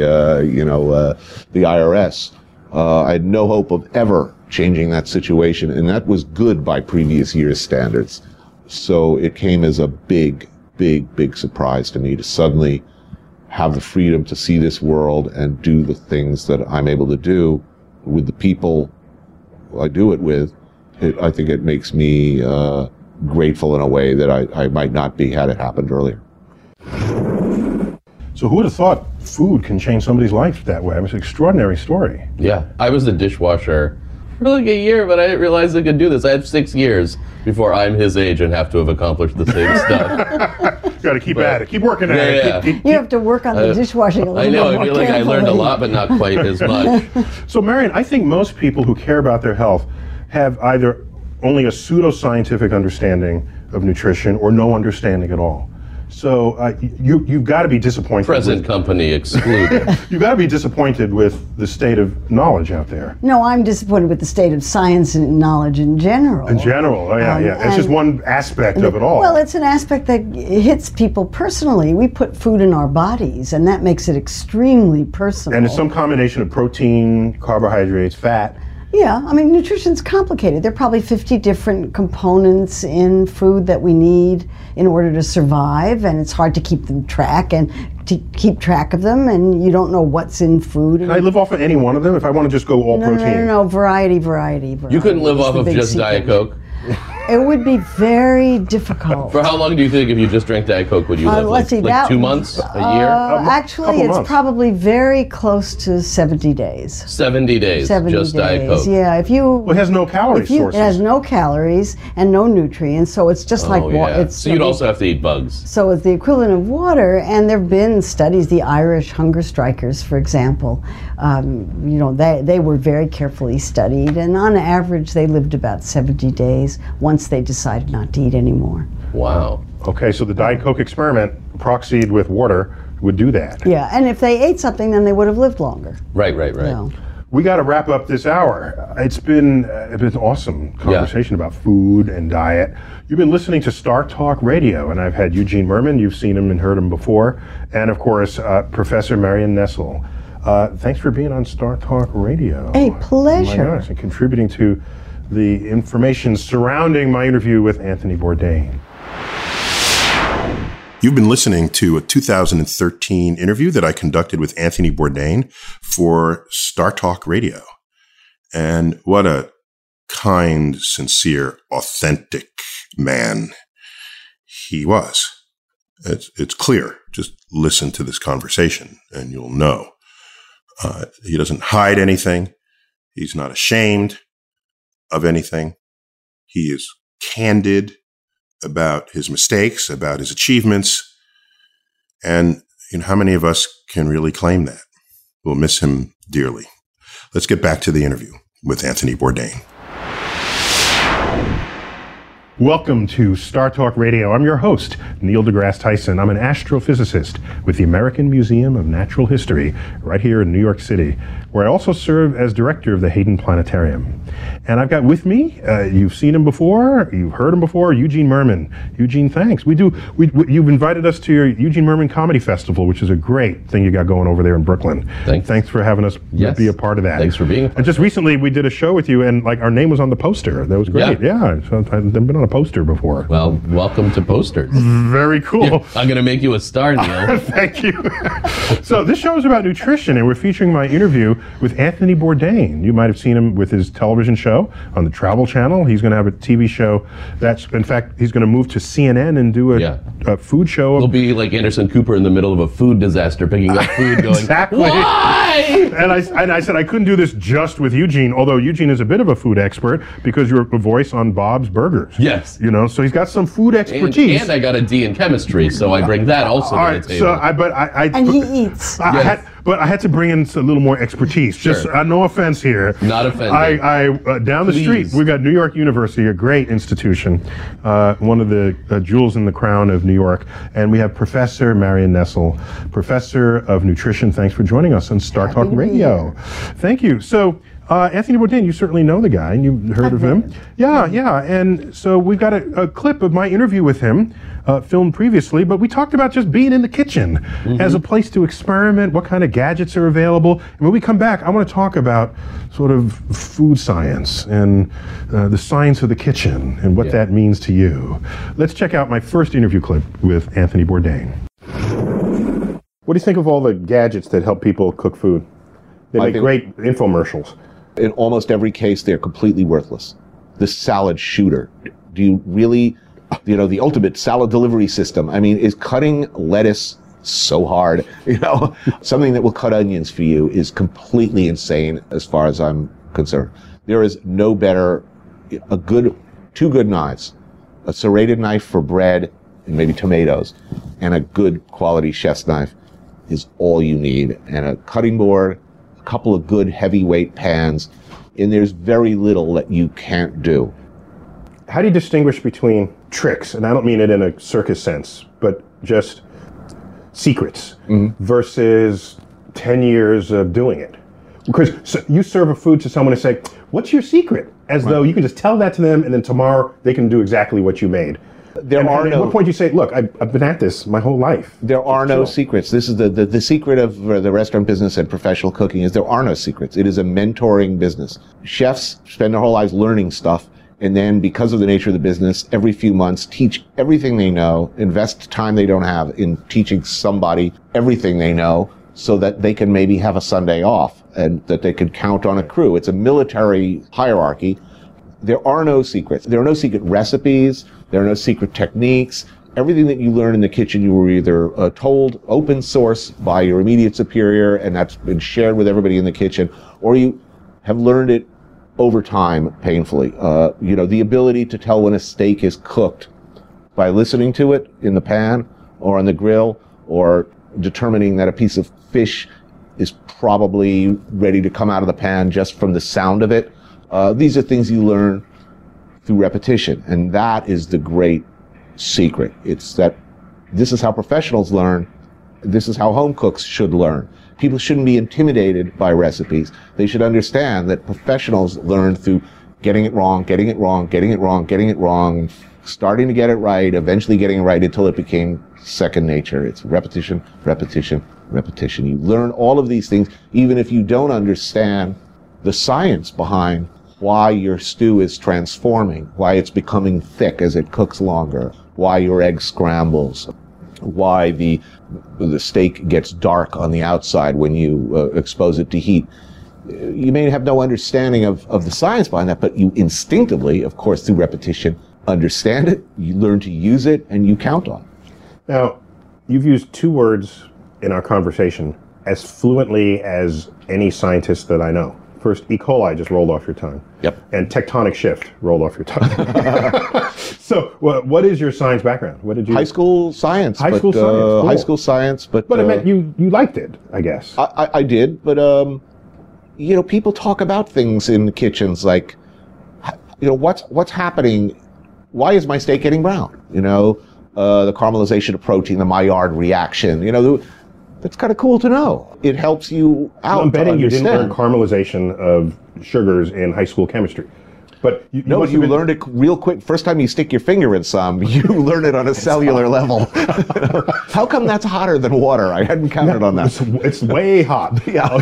IRS. I had no hope of ever changing that situation, and that was good by previous year's standards. So it came as a big, big, big surprise to me to suddenly have the freedom to see this world and do the things that I'm able to do with the people I do it with. I think it makes me grateful in a way that I might not be had it happened earlier. So who would have thought food can change somebody's life that way? It was an extraordinary story. Yeah, I was a dishwasher for like a year, but I didn't realize I could do this. I had 6 years before I'm his age and have to have accomplished the same stuff. You got to keep at it. Keep working at it. You have to work on the dishwashing a little bit more. I feel like I learned a lot, but not quite as much. So, Marion, I think most people who care about their health have either only a pseudoscientific understanding of nutrition or no understanding at all. So you've got to be disappointed. Present company excluded. You've got to be disappointed with the state of knowledge out there. No, I'm disappointed with the state of science and knowledge in general. In general, yeah. It's just one aspect of it all. Well, it's an aspect that hits people personally. We put food in our bodies, and that makes it extremely personal. And it's some combination of protein, carbohydrates, fat. Yeah, I mean, nutrition's complicated. There are probably 50 different components in food that we need in order to survive, and it's hard to keep track of them, and you don't know what's in food. Can I live off of any one of them if I want to just go all protein? No, variety. You couldn't live off of just Diet Coke? It would be very difficult. For how long do you think if you just drank Diet Coke would you live? Let's see, like 2 months? A year? Actually, it's probably very close to 70 days. 70 days, 70 just days. Diet Coke. Yeah, if you... Well, it has no calorie sources. It has no calories and no nutrients, so it's just like water. So you'd also have to eat bugs. So it's the equivalent of water, and there have been studies, the Irish hunger strikers, for example, they were very carefully studied, and on average they lived about 70 days once they decided not to eat anymore. Wow. Okay, so the Diet Coke experiment, proxied with water, would do that. Yeah, and if they ate something, then they would have lived longer. Right. Yeah. We got to wrap up this hour. It's been an awesome conversation about food and diet. You've been listening to Star Talk Radio, and I've had Eugene Mirman. You've seen him and heard him before, and of course, Professor Marion Nestle. Thanks for being on Star Talk Radio. A pleasure. Oh my gosh, and contributing to the information surrounding my interview with Anthony Bourdain. You've been listening to a 2013 interview that I conducted with Anthony Bourdain for Star Talk Radio. And what a kind, sincere, authentic man he was. It's clear. Just listen to this conversation and you'll know. He doesn't hide anything. He's not ashamed of anything. He is candid about his mistakes, about his achievements. And how many of us can really claim that? We'll miss him dearly. Let's get back to the interview with Anthony Bourdain. Welcome to Star Talk Radio. I'm your host, Neil deGrasse Tyson. I'm an astrophysicist with the American Museum of Natural History right here in New York City, where I also serve as director of the Hayden Planetarium. And I've got with me, you've seen him before, you've heard him before, Eugene Mirman. Eugene, thanks. You've invited us to your Eugene Mirman Comedy Festival, which is a great thing you got going over there in Brooklyn. Thanks for having us be a part of that. Thanks for being a part. And just recently we did a show with you, and our name was on the poster. That was great. Yeah. So I've been on a poster before. Well, welcome to posters. Very cool. Yeah, I'm going to make you a star, Neil. Thank you. So this show is about nutrition, and we're featuring my interview with Anthony Bourdain. You might have seen him with his television show on the Travel Channel. He's going to have a TV show in fact, he's going to move to CNN and do a food show. He'll be like Anderson Cooper in the middle of a food disaster, picking up food, going, exactly. Why? And I said I couldn't do this just with Eugene, although Eugene is a bit of a food expert because you're a voice on Bob's Burgers. Yes. So he's got some food expertise. And I got a D in chemistry, so I bring that also to the table. And he eats. But I had to bring in a little more expertise. Sure. Just no offense here. Not offended. I down the street, we've got New York University, a great institution, one of the jewels in the crown of New York, and we have Professor Marion Nestle, Professor of Nutrition. Thanks for joining us on Star Talk Radio. Thank you. So, Anthony Bourdain, you certainly know the guy, and you've heard of him. Yeah. And so we've got a clip of my interview with him, filmed previously, but we talked about just being in the kitchen as a place to experiment, what kind of gadgets are available. And when we come back, I want to talk about sort of food science and the science of the kitchen and what that means to you. Let's check out my first interview clip with Anthony Bourdain. What do you think of all the gadgets that help people cook food? They make great infomercials. In almost every case, they're completely worthless. The salad shooter. Do you really, the ultimate salad delivery system, is cutting lettuce so hard? Something that will cut onions for you is completely insane as far as I'm concerned. There is no better, two good knives, a serrated knife for bread and maybe tomatoes, and a good quality chef's knife is all you need. And a cutting board, a couple of good heavyweight pans, and there's very little that you can't do. How do you distinguish between tricks, and I don't mean it in a circus sense, but just secrets versus 10 years of doing it? Because you serve a food to someone and say, what's your secret? As though you can just tell that to them and then tomorrow they can do exactly what you made. At what point do you say, look, I've been at this my whole life? There are no secrets. This is the secret of the restaurant business and professional cooking is there are no secrets. It is a mentoring business. Chefs spend their whole lives learning stuff, and then because of the nature of the business, every few months teach everything they know, invest time they don't have in teaching somebody everything they know so that they can maybe have a Sunday off and that they could count on a crew. It's a military hierarchy. There are no secrets. There are no secret recipes. There are no secret techniques. Everything that you learn in the kitchen, you were either told open source by your immediate superior, and that's been shared with everybody in the kitchen, or you have learned it over time painfully. The ability to tell when a steak is cooked by listening to it in the pan or on the grill, or determining that a piece of fish is probably ready to come out of the pan just from the sound of it. These are things you learn through repetition, and that is the great secret. It's that this is how professionals learn. This is how home cooks should learn. People shouldn't be intimidated by recipes. They should understand that professionals learn through getting it wrong, getting it wrong, getting it wrong, getting it wrong, starting to get it right, eventually getting it right until it became second nature. It's repetition, repetition, repetition. You learn all of these things, even if you don't understand the science behind why your stew is transforming, why it's becoming thick as it cooks longer, why your egg scrambles, why the steak gets dark on the outside when you expose it to heat. You may have no understanding of the science behind that, but you instinctively, of course, through repetition, understand it, you learn to use it, and you count on it. Now, you've used two words in our conversation as fluently as any scientist that I know. First, E. coli just rolled off your tongue. Yep. And tectonic shift rolled off your tongue. So, what is your science background? What did you? High school science. High school science. Cool. High school science, but I meant you liked it, I guess. I did, but you know, people talk about things in the kitchens like, you know, what's happening? Why is my steak getting brown? You know, the caramelization of protein, the Maillard reaction. You know, that's kind of cool to know. It helps you out. I'm betting you understand. didn't learn caramelization of sugars in high school chemistry. But you learned it real quick. First time you stick your finger in some, you learn it on a cellular level. How come that's hotter than water? I hadn't counted on that. It's way hot. Yeah.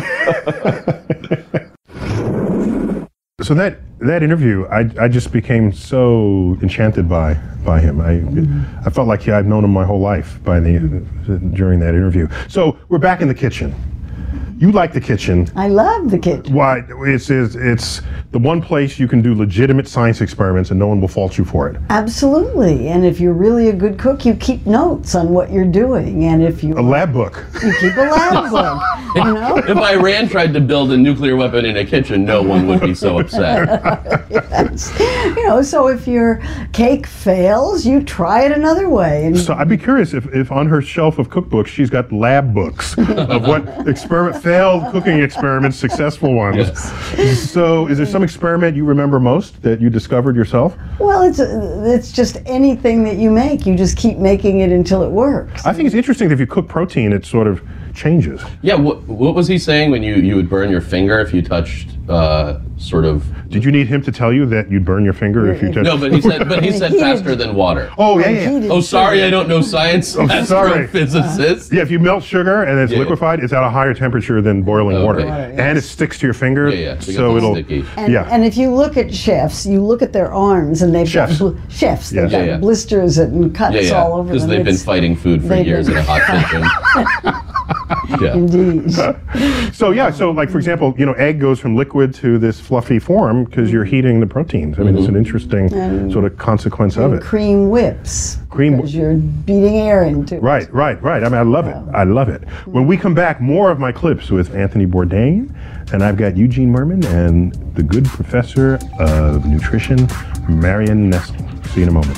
So that interview, I just became so enchanted by him. I felt like I've known him my whole life during that interview. So we're back in the kitchen. You like the kitchen. I love the kitchen. Why? It's the one place you can do legitimate science experiments and no one will fault you for it. Absolutely. And if you're really a good cook, you keep notes on what you're doing. And if you A lab book. you keep a lab book. You know? If Iran tried to build a nuclear weapon in a kitchen, no one would be so upset. Yes. You know, so if your cake fails, you try it another way. And So I'd be curious if on her shelf of cookbooks she's got lab books of what failed cooking experiments, successful ones. Yes. So is there some experiment you remember most that you discovered yourself? well, it's just anything that you make. You just keep making it until it works. I think it's interesting that if you cook protein, it sort of changes. Yeah, what was he saying when you would burn your finger if you touched sort of? Did you need him to tell you that you'd burn your finger if you touched? No, but he said faster than water. Oh, yeah. Oh, sorry, I don't know science. sorry. Physicist. Yeah, if you melt sugar and it's liquefied, it's at a higher temperature than boiling water. Okay. And it sticks to your finger, Yeah. so it'll... Sticky. And if you look at chefs, you look at their arms, and they've Chefs. got chefs. They've Yes. got blisters and cuts all over them. Because they've been fighting food for they've years been- in a hot kitchen. Yeah. Indeed. So like for example, egg goes from liquid to this fluffy form because you're heating the proteins. I mean, it's an interesting sort of consequence of it. Cream whips. Because you're beating air into it. Right. I mean, I love it. I love it. When we come back, more of my clips with Anthony Bourdain, and I've got Eugene Merman and the good professor of nutrition, Marion Nestle. See you in a moment.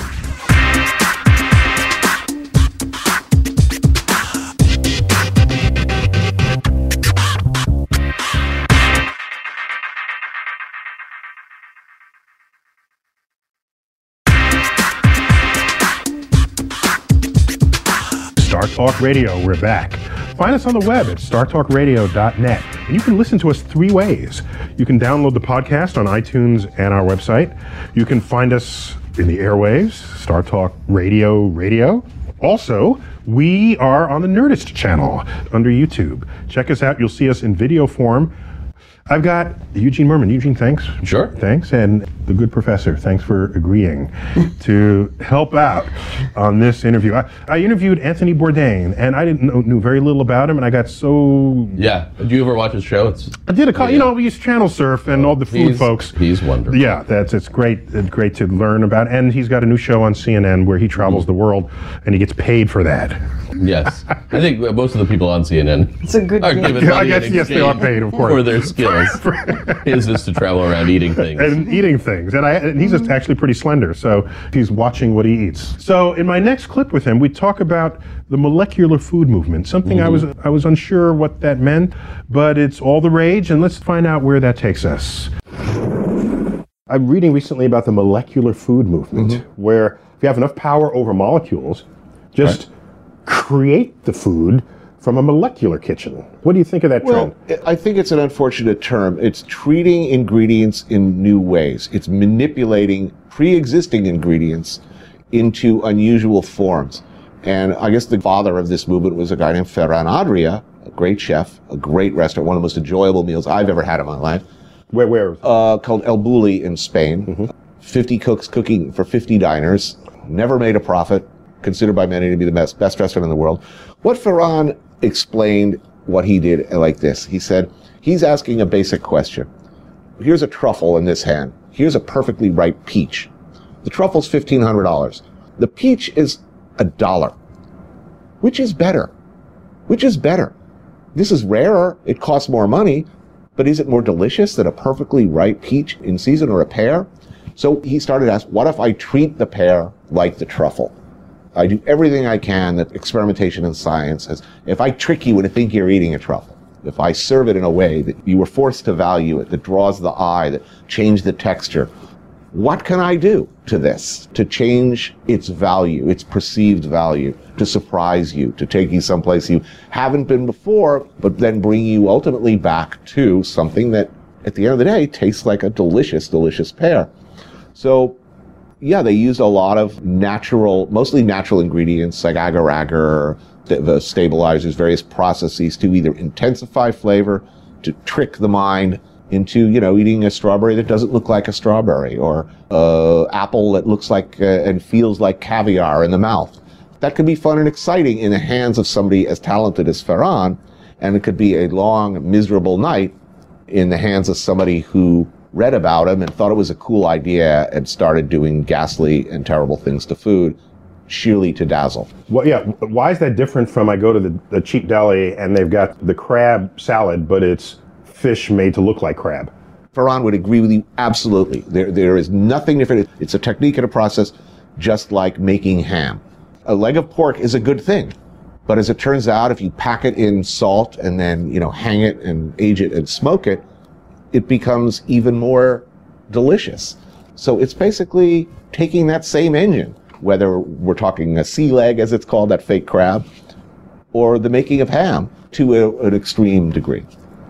Star Talk Radio, we're back. Find us on the web at startalkradio.net. And you can listen to us three ways. You can download the podcast on iTunes and our website. You can find us in the airwaves, Star Talk Radio. Also, we are on the Nerdist channel under YouTube. Check us out. You'll see us in video form. I've got Eugene Merman. Eugene, thanks. Sure. Thanks. And the good professor, thanks for agreeing to help out on this interview. I interviewed Anthony Bourdain, and I knew very little about him, and I got so... Yeah. Did you ever watch his show? I did a couple, we used channel surf and all the food folks. He's wonderful. Yeah, it's great to learn about. And he's got a new show on CNN where he travels the world, and he gets paid for that. Yes. I think most of the people on CNN It's a good are gig. given money I guess, in yes, they are exchange paid, of course. for their skills. His is to travel around eating things. And eating things. And he's just actually pretty slender, so he's watching what he eats. So in my next clip with him, we talk about the molecular food movement, something I was unsure what that meant, but it's all the rage, and let's find out where that takes us. I'm reading recently about the molecular food movement, where if you have enough power over molecules, just create the food from a molecular kitchen. What do you think of that trend? I think it's an unfortunate term. It's treating ingredients in new ways. It's manipulating pre-existing ingredients into unusual forms. And I guess the father of this movement was a guy named Ferran Adria, a great chef, a great restaurant, one of the most enjoyable meals I've ever had in my life. Where? Called El Bulli in Spain. 50 cooks cooking for 50 diners. Never made a profit. Considered by many to be the best restaurant in the world. What Ferran explained what he did like this. He said, he's asking a basic question. Here's a truffle in this hand. Here's a perfectly ripe peach. The truffle's $1,500. The peach is $1. Which is better? Which is better? This is rarer. It costs more money. But is it more delicious than a perfectly ripe peach in season or a pear? So he started asking, what if I treat the pear like the truffle? I do everything I can that experimentation and science has. If I trick you into thinking you're eating a truffle, if I serve it in a way that you were forced to value it, that draws the eye, that change the texture, what can I do to this to change its value, its perceived value, to surprise you, to take you someplace you haven't been before, but then bring you ultimately back to something that, at the end of the day, tastes like a delicious, delicious pear. So, yeah, they used a lot of natural, mostly natural ingredients like agar-agar, the stabilizers, various processes to either intensify flavor, to trick the mind into, eating a strawberry that doesn't look like a strawberry, or apple that looks like and feels like caviar in the mouth. That could be fun and exciting in the hands of somebody as talented as Ferran, and it could be a long, miserable night in the hands of somebody who read about him and thought it was a cool idea and started doing ghastly and terrible things to food, sheerly to dazzle. Well, yeah. Why is that different from I go to the cheap deli and they've got the crab salad, but it's fish made to look like crab? Ferran would agree with you absolutely. There is nothing different. It's a technique and a process, just like making ham. A leg of pork is a good thing, but as it turns out, if you pack it in salt and then hang it and age it and smoke it, it becomes even more delicious. So it's basically taking that same engine, whether we're talking a sea leg, as it's called, that fake crab, or the making of ham, to an extreme degree.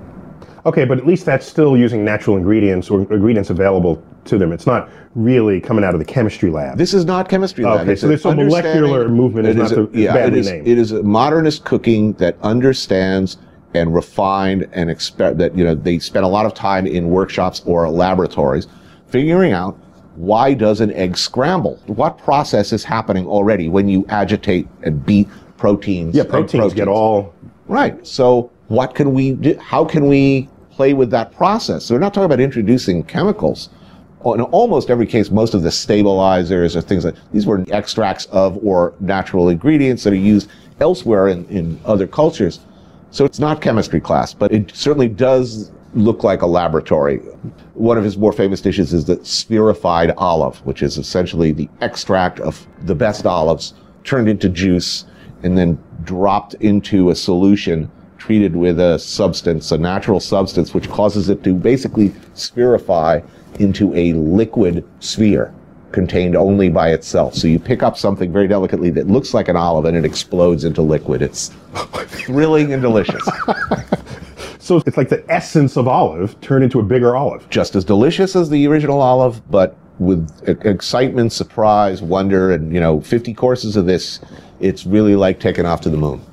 Okay, but at least that's still using natural ingredients or ingredients available to them. It's not really coming out of the chemistry lab. This is not chemistry lab. Okay, so there's some molecular movement is not the badly named. It is a modernist cooking that understands and refined and they spend a lot of time in workshops or laboratories figuring out, why does an egg scramble? What process is happening already when you agitate and beat proteins? Yeah, proteins get all... Right. So what can we do? How can we play with that process? So we're not talking about introducing chemicals. In almost every case, most of the stabilizers or things like these were extracts of or natural ingredients that are used elsewhere in other cultures. So it's not chemistry class, but it certainly does look like a laboratory. One of his more famous dishes is the spherified olive, which is essentially the extract of the best olives turned into juice and then dropped into a solution treated with a substance, a natural substance, which causes it to basically spherify into a liquid sphere contained only by itself. So you pick up something very delicately that looks like an olive and it explodes into liquid. It's thrilling and delicious. So it's like the essence of olive turned into a bigger olive. Just as delicious as the original olive, but with excitement, surprise, wonder, and 50 courses of this, it's really like taking off to the moon.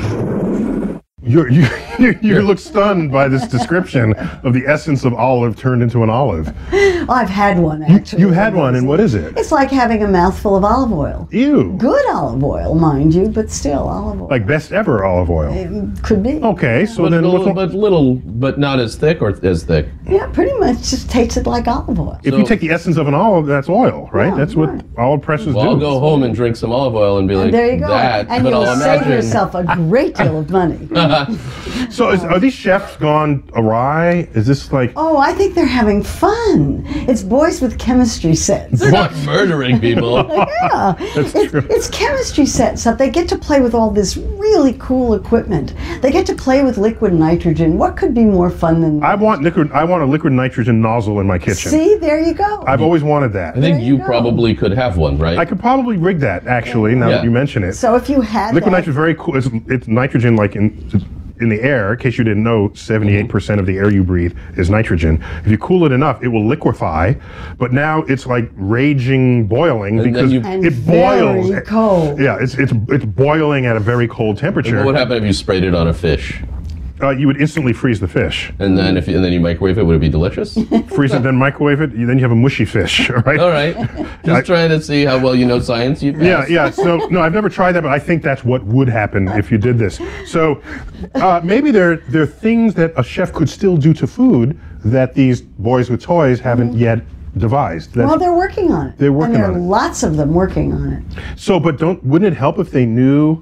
You look stunned by this description of the essence of olive turned into an olive. I've had one, actually. You had one, and what is it? It's like having a mouthful of olive oil. Ew. Good olive oil, mind you, but still olive oil. Like best ever olive oil. It could be. Okay, so then but not as thick or as thick. Yeah, pretty much just tasted like olive oil. If you take the essence of an olive, that's oil, right? Yeah, that's what right. olive presses do. I'll go home and drink some olive oil and be like, There you go. that. And but you'll I'll save imagine yourself a great deal of money. So are these chefs gone awry? Is this like... Oh, I think they're having fun. It's boys with chemistry sets. they're not murdering people. That's true. It's chemistry set stuff. They get to play with all this really cool equipment They get to play with liquid nitrogen. What could be more fun than that? I want a liquid nitrogen nozzle in my kitchen. See, there you go. I've always wanted that. I think There you you go. probably could have one, right? I could probably rig that, actually, now that Yeah. you mention it. So if you had Liquid that, nitrogen is very cool. It's nitrogen like in the air. In case you didn't know, 78% of the air you breathe is nitrogen. If you cool it enough, it will liquefy. But now it's like raging boiling And then because you- and it boils. very cold. Yeah, it's boiling at a very cold temperature. What would happen if you sprayed it on a fish? You would instantly freeze the fish. And then and then you microwave it, would it be delicious? Freeze it, then microwave it. Then you have a mushy fish. All right. All right. Just trying to see how well you know science. You Yeah, passed. yeah. So no, I've never tried that, but I think that's what would happen if you did this. So maybe there are things that a chef could still do to food that these boys with toys haven't yet devised. well, they're working on it. They're working and there on are it. lots of them working on it. So, but wouldn't it help if they knew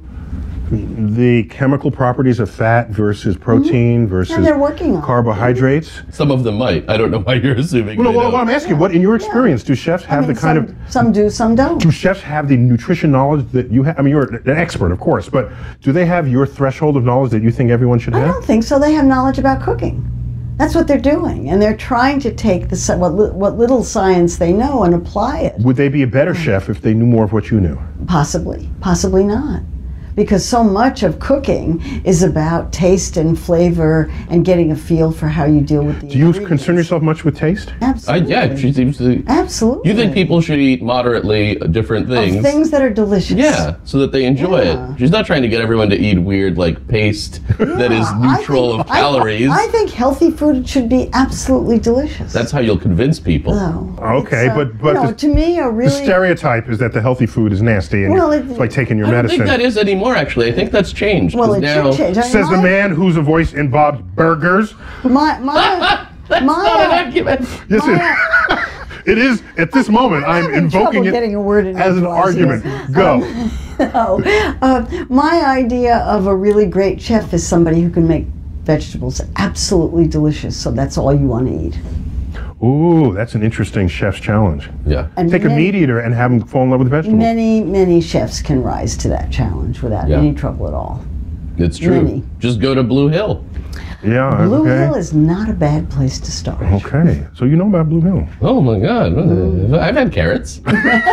the chemical properties of fat versus protein versus And they're working on it. carbohydrates? Some of them might. I don't know why you're assuming. Well, they no, what don't. I'm asking, what in your experience do chefs have the kind of some do, some don't. do chefs have the nutrition knowledge that you have? I mean, you're an expert, of course, but do they have your threshold of knowledge that you think everyone should I have? don't think so. They have knowledge about cooking. That's what they're doing, and they're trying to take what little science they know and apply it. Would they be a better chef if they knew more of what you knew? Possibly, possibly not. Because so much of cooking is about taste and flavor and getting a feel for how you deal with the Do you ingredients. concern yourself much with taste? Absolutely. Yeah, she seems to. Absolutely. You think people should eat moderately different things? Things that are delicious. Yeah, so that they enjoy Yeah. it. She's not trying to get everyone to eat weird like paste that is neutral of calories. I think healthy food should be absolutely delicious. That's how you'll convince people. No. Okay, It's, but you know, the, to me, a the really stereotype is that the healthy food is nasty and Well, it's like taking your I don't medicine. think that is anymore. Actually, I think that's changed. well, 'cause it now, should change. I mean, Says the man who's a voice in Bob's Burgers. My That's not an argument. Yes, it is. At this moment, I'm having invoking trouble it getting a word in as an edgewise here. argument. Go. My idea of a really great chef is somebody who can make vegetables absolutely delicious. So that's all you want to eat. Ooh, that's an interesting chef's challenge. Yeah. And Take a many- meat eater and have him fall in love with vegetables. Many chefs can rise to that challenge without Yeah. any trouble at all. It's true. Many. Just go to Blue Hill. Yeah. Blue okay. Hill is not a bad place to start. Okay. So you know about Blue Hill. Oh my God. I've had carrots.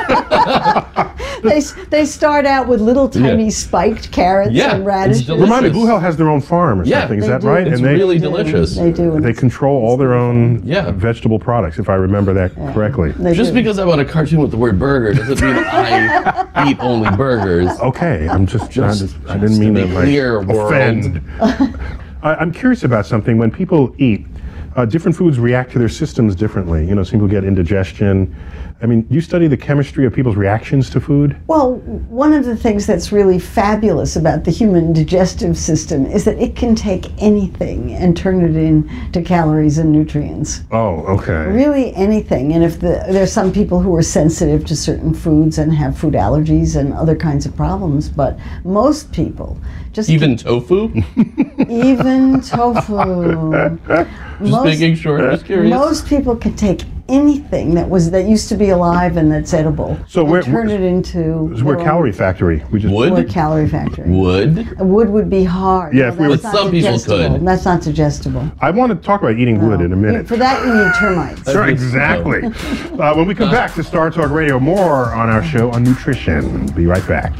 They start out with little tiny spiked carrots Yeah, and it's radishes. delicious. Remind me, Blue Hill has their own farm or Yeah, something. Is they that do. right? It's and they really delicious. They do. and they control all their own Yeah. vegetable products, if I remember that correctly. they Just do. because I'm on a cartoon with the word burger doesn't mean I eat only burgers. Okay, I'm just I didn't to mean be to like, clear, world. offend. I'm curious about something. When people eat, different foods react to their systems differently. You know, some people get indigestion. I mean, you study the chemistry of people's reactions to food? Well, one of the things that's really fabulous about the human digestive system is that it can take anything and turn it into calories and nutrients. Oh, okay. Really anything. And if there's some people who are sensitive to certain foods and have food allergies and other kinds of problems, but most people just Even tofu? even tofu. Just making sure. Just curious. Most people can take anything that used to be alive and that's edible, So and we're- turn it into We're a their own- calorie factory. We just Wood? We're a calorie factory. Wood? Wood would be hard. Yeah, if we that's were- not Some people digestible. could. That's not digestible. I want to talk about eating wood in a minute. For that, you need termites. Sure, exactly. When we come back to Star Talk Radio, more on our show on nutrition. Be right back.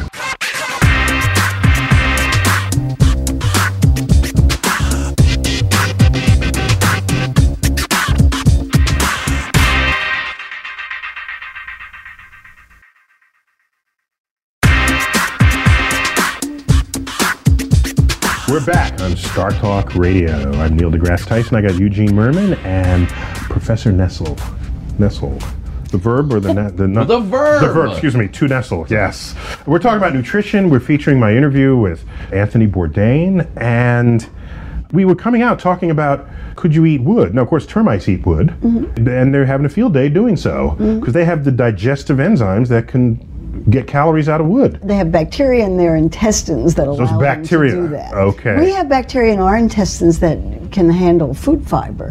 We're back on Star Talk Radio. I'm Neil deGrasse Tyson. I got Eugene Merman and Professor Nessel. Nessel. The verb or the verb? The verb. The verb, excuse me, to nestle, yes. We're talking about nutrition. We're featuring my interview with Anthony Bourdain, and we were coming out talking about could you eat wood? Now, of course, termites eat wood, and they're having a field day doing so because they have the digestive enzymes that can get calories out of wood. They have bacteria in their intestines that allow bacteria. them to do that. Okay. We have bacteria in our intestines that can handle food fiber,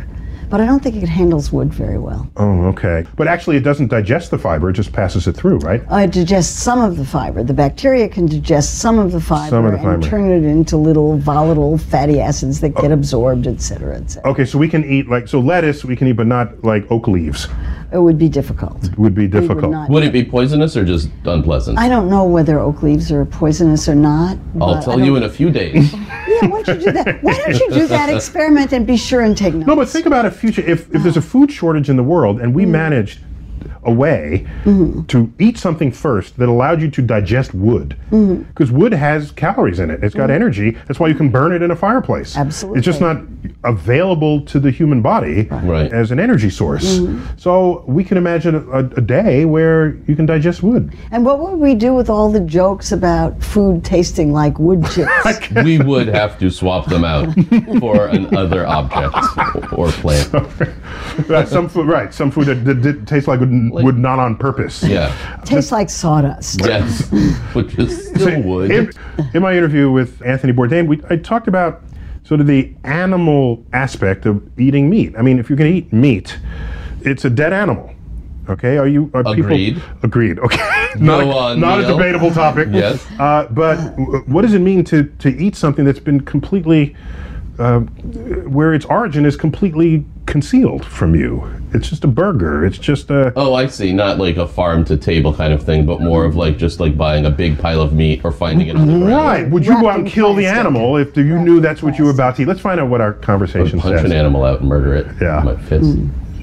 but I don't think it handles wood very well. Oh, okay. But actually, it doesn't digest the fiber; it just passes it through, right? It digests some of the fiber. The bacteria can digest some of the fiber, and turn it into little volatile fatty acids that get absorbed, et cetera, et cetera. Okay, so we can eat lettuce we can eat, but not like oak leaves. It would be difficult. Would be difficult. Would it be poisonous or just unpleasant? I don't know whether oak leaves are poisonous or not. I'll tell you in a few days. Yeah, why don't you do that? Why don't you do that experiment and be sure and take notes? No, but think about a future. If there's a food shortage in the world and we managed a way to eat something first that allowed you to digest wood, because wood has calories in it. It's got energy. That's why you can burn it in a fireplace. Absolutely. It's just not available to the human body Right. as an energy source. So we can imagine a day where you can digest wood. And what would we do with all the jokes about food tasting like wood chips? We would have to swap them out for another object or plant. Some food, right? Some food that tastes like wood, not on purpose. Yeah. Tastes like sawdust. Yes. Which is still wood. In my interview with Anthony Bourdain, I talked about sort of the animal aspect of eating meat. I mean, if you're going to eat meat, it's a dead animal. Okay, are Agreed. people agreed? Okay, Go on, not a Neil. debatable topic. Yes. But what does it mean to eat something that's been completely, where its origin is completely concealed from you? It's just a burger. It's just a. Oh, I see. Not like a farm to table kind of thing, but more of like just like buying a big pile of meat or finding it on the ground. Right. Would you go out Wrapped and in kill the plastic. animal if you knew that's what you were about to eat? Let's find out what our conversation Punch says. an animal out and murder it Yeah. with my fist.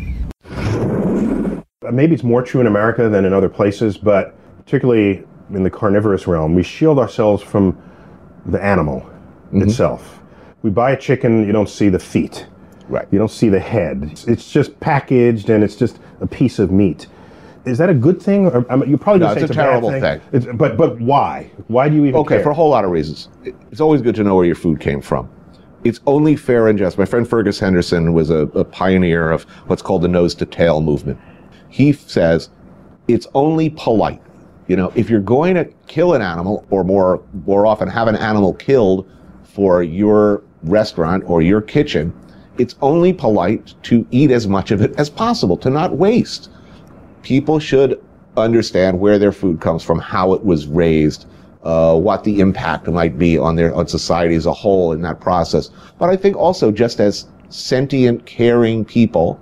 Maybe it's more true in America than in other places, but particularly in the carnivorous realm, we shield ourselves from the animal itself. We buy a chicken, you don't see the feet. Right. You don't see the head. It's just packaged and it's just a piece of meat. Is that a good thing? Or, you probably No, don't say it's a bad terrible thing. But why? Why do you even care? For a whole lot of reasons. It's always good to know where your food came from. It's only fair and just. My friend Fergus Henderson was a pioneer of what's called the nose to tail movement. He says it's only polite. You know, if you're going to kill an animal, or more often have an animal killed for your restaurant or your kitchen, it's only polite to eat as much of it as possible, to not waste. People should understand where their food comes from, how it was raised, what the impact might be on society as a whole in that process. But I think also, just as sentient, caring people,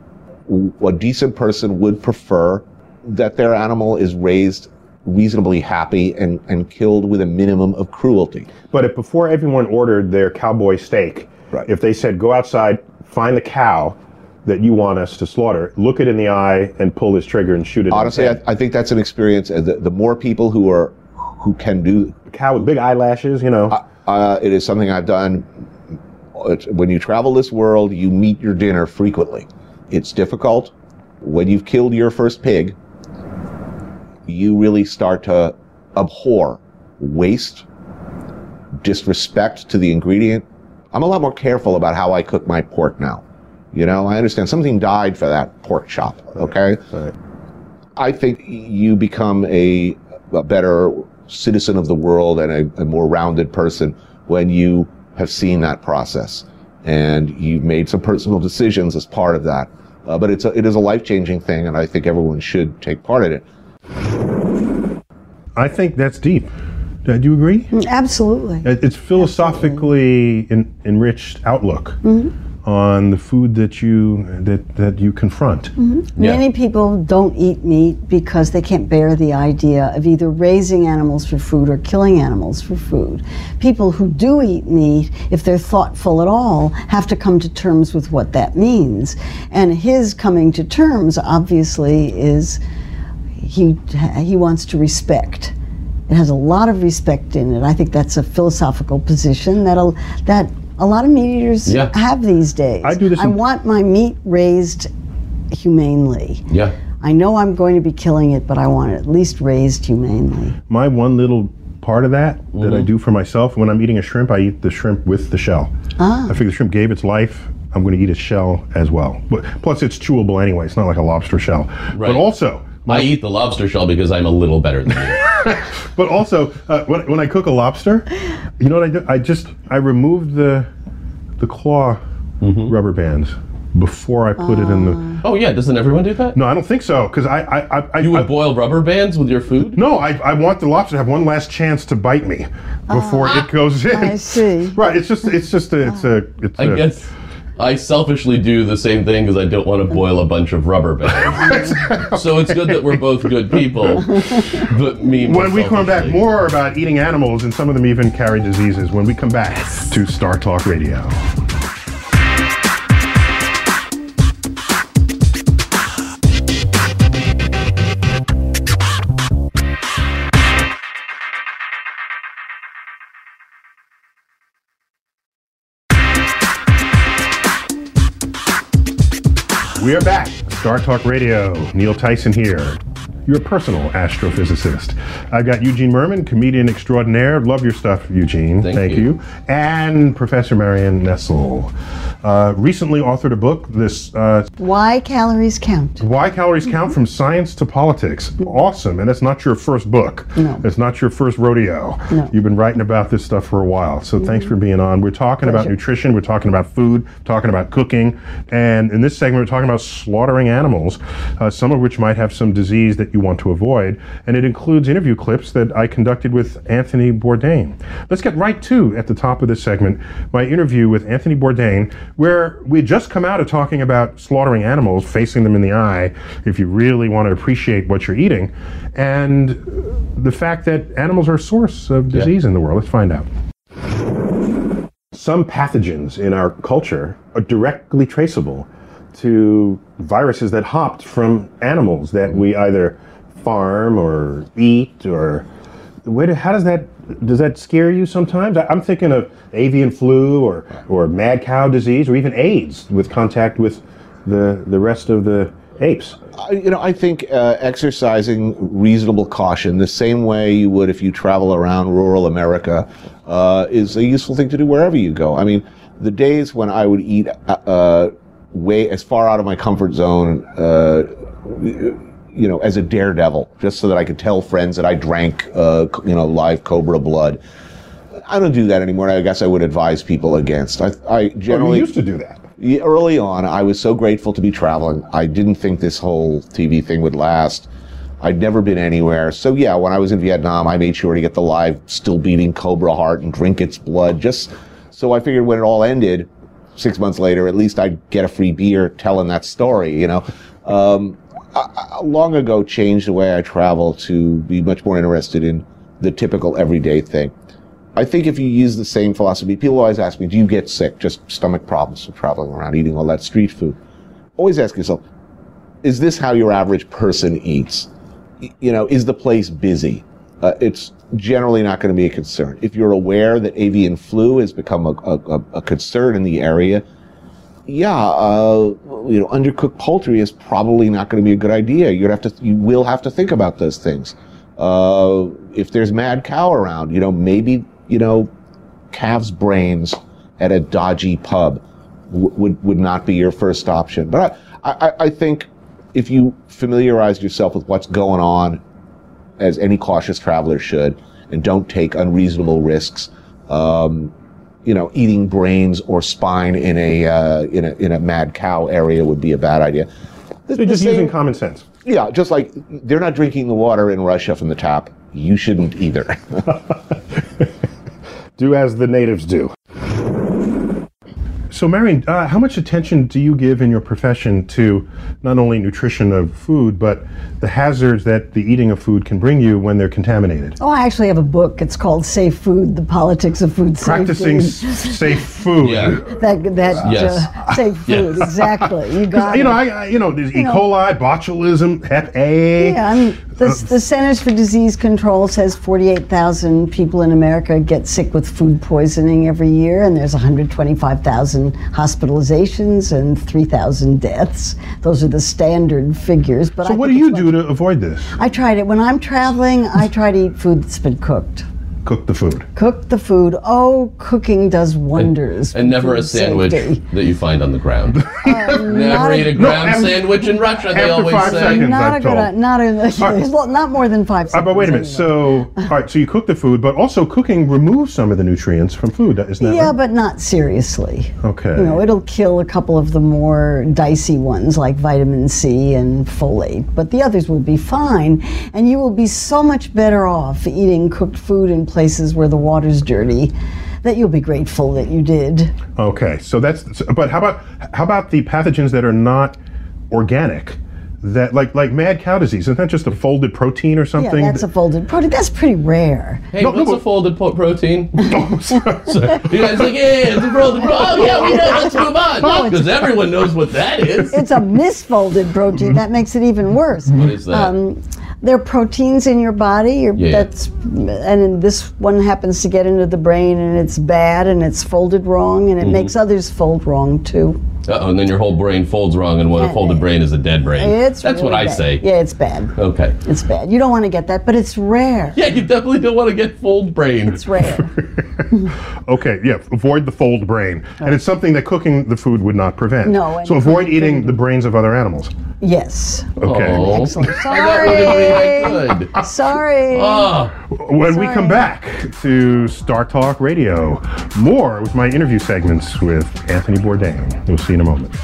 a decent person would prefer that their animal is raised reasonably happy and killed with a minimum of cruelty. But if before everyone ordered their cowboy steak, Right. if they said, go outside, find the cow that you want us to slaughter, look it in the eye and pull this trigger and shoot it. Honestly, in the head. I think that's an experience. The more people who can do, A cow with big eyelashes, you know. it is something I've done. When you travel this world, you meet your dinner frequently. It's difficult. When you've killed your first pig, you really start to abhor waste, disrespect to the ingredient. I'm a lot more careful about how I cook my pork now. You know, I understand something died for that pork chop, okay? Right. I think you become a better citizen of the world and a more rounded person when you have seen that process and you've made some personal decisions as part of that. But it is a life-changing thing, and I think everyone should take part in it. I think that's deep. Do you agree? Absolutely. It's philosophically enriched outlook on the food that you confront. Yeah. Many people don't eat meat because they can't bear the idea of either raising animals for food or killing animals for food. People who do eat meat, if they're thoughtful at all, have to come to terms with what that means. And his coming to terms, obviously, is he wants to respect. It has a lot of respect in it. I think that's a philosophical position that a lot of meat eaters have these days. I do this I want my meat raised humanely. Yeah. I know I'm going to be killing it, but I want it at least raised humanely. My one little part of that I do for myself, when I'm eating a shrimp, I eat the shrimp with the shell. I figure the shrimp gave its life, I'm going to eat its shell as well. But plus, it's chewable anyway. It's not like a lobster shell. Right. But also, I eat the lobster shell because I'm a little better than you. but also, when I cook a lobster, you know what I do? I remove the claw rubber bands. before I put it in the. Oh yeah, doesn't everyone do that? No, I don't think so, because I You would boil rubber bands with your food? No, I want the lobster to have one last chance to bite me before it goes in. I see. Right. It's I guess I selfishly do the same thing because I don't want to boil a bunch of rubber bands. So it's good that we're both good people. But me, when we come back, more about eating animals, and some of them even carry diseases. When we come back to Star Talk Radio. We are back. Star Talk Radio. Neil Tyson here, your personal astrophysicist. I've got Eugene Mirman, comedian extraordinaire. Love your stuff, Eugene. Thank you. And Professor Marion Nestle. Recently authored a book, Why Calories Count. Why Calories Count from Science to Politics. Awesome. And it's not your first book. No. It's not your first rodeo. No. You've been writing about this stuff for a while. So thanks for being on. We're talking about nutrition. We're talking about food. Talking about cooking. And in this segment, we're talking about slaughtering animals, some of which might have some disease that you want to avoid. And it includes interview clips that I conducted with Anthony Bourdain. Let's get right to, at the top of this segment, my interview with Anthony Bourdain, where we had just come out of talking about slaughtering animals, facing them in the eye, if you really want to appreciate what you're eating, and the fact that animals are a source of disease in the world. Let's find out. Some pathogens in our culture are directly traceable to viruses that hopped from animals that we either farm or eat, or how does that scare you sometimes? I'm thinking of avian flu or mad cow disease, or even AIDS with contact with the rest of the apes. I think exercising reasonable caution, the same way you would if you travel around rural America, is a useful thing to do wherever you go. I mean, the days when I would eat way as far out of my comfort zone, as a daredevil, just so that I could tell friends that I drank, live cobra blood. I don't do that anymore. I guess I would advise people against. I generally you used to do that. Early on, I was so grateful to be traveling. I didn't think this whole TV thing would last. I'd never been anywhere. So yeah, when I was in Vietnam, I made sure to get the live, still beating cobra heart and drink its blood. Just so I figured when it all ended, 6 months later, at least I'd get a free beer telling that story. I long ago changed the way I travel to be much more interested in the typical everyday thing. I think if you use the same philosophy, people always ask me, do you get sick? Just stomach problems from traveling around eating all that street food. Always ask yourself, is this how your average person eats? Is the place busy? It's generally not going to be a concern. If you're aware that avian flu has become a concern in the area, undercooked poultry is probably not going to be a good idea. You will have to think about those things. If there's mad cow around, maybe calves' brains at a dodgy pub would not be your first option. But I think if you familiarize yourself with what's going on, as any cautious traveler should, and don't take unreasonable risks, eating brains or spine in a mad cow area would be a bad idea. So you're just using common sense. Yeah, just like they're not drinking the water in Russia from the tap. You shouldn't either. Do as the natives do. So, Marion, how much attention do you give in your profession to not only nutrition of food, but the hazards that the eating of food can bring you when they're contaminated? Oh, I actually have a book. It's called Safe Food, The Politics of Food Practicing Safety. safe food. Yeah. Safe food, exactly. You got it. There's E. coli, botulism, Hep A. Yeah, I mean, the Centers for Disease Control says 48,000 people in America get sick with food poisoning every year, and there's 125,000 hospitalizations and 3,000 deaths. Those are the standard figures. So what do you do to avoid this? I tried it. When I'm traveling, I try to eat food that's been cooked. Cook the food. Cook the food. Oh, cooking does wonders. And never a food sandwich safety. that you find on the ground. Not Never eat a ground sandwich in Russia, they after always 5 say. seconds. Not a I've good. told. Not more than 5 seconds. But wait a minute. anyway. So, all right. So you cook the food, but also cooking removes some of the nutrients from food, isn't that Yeah, right? but not seriously. Okay. You know, it'll kill a couple of the more dicey ones like vitamin C and folate, but the others will be fine, and you will be so much better off eating cooked food in places where the water's dirty that you'll be grateful that you did. Okay. So that's. But how about the pathogens that are not organic? That like mad cow disease, isn't that just a folded protein or something? Yeah, that's a folded protein. That's pretty rare. Hey, No, what's no, a folded protein? You guys like, yeah, it's a folded protein. Oh, yeah, we know. Let's move on. Because everyone knows what that is. It's a misfolded protein. That makes it even worse. What is that? There are proteins in your body. Yeah. And this one happens to get into the brain, and it's bad, and it's folded wrong, and it makes others fold wrong too. Uh-oh, and then your whole brain folds wrong, and a folded brain is a dead brain. It's That's really what I bad. say. Yeah, it's bad. Okay. It's bad. You don't want to get that, but it's rare. Yeah, you definitely don't want to get fold brain. It's rare. Okay, yeah, avoid the fold brain. And it's something that cooking the food would not prevent. No, and so avoid cooking- eating the brains of other animals. Yes. Okay. Oh. Excellent. I thought we were doing that good. Sorry. Oh, When we Sorry. come back to Star Talk Radio, more with my interview segments with Anthony Bourdain. We'll see you in a moment.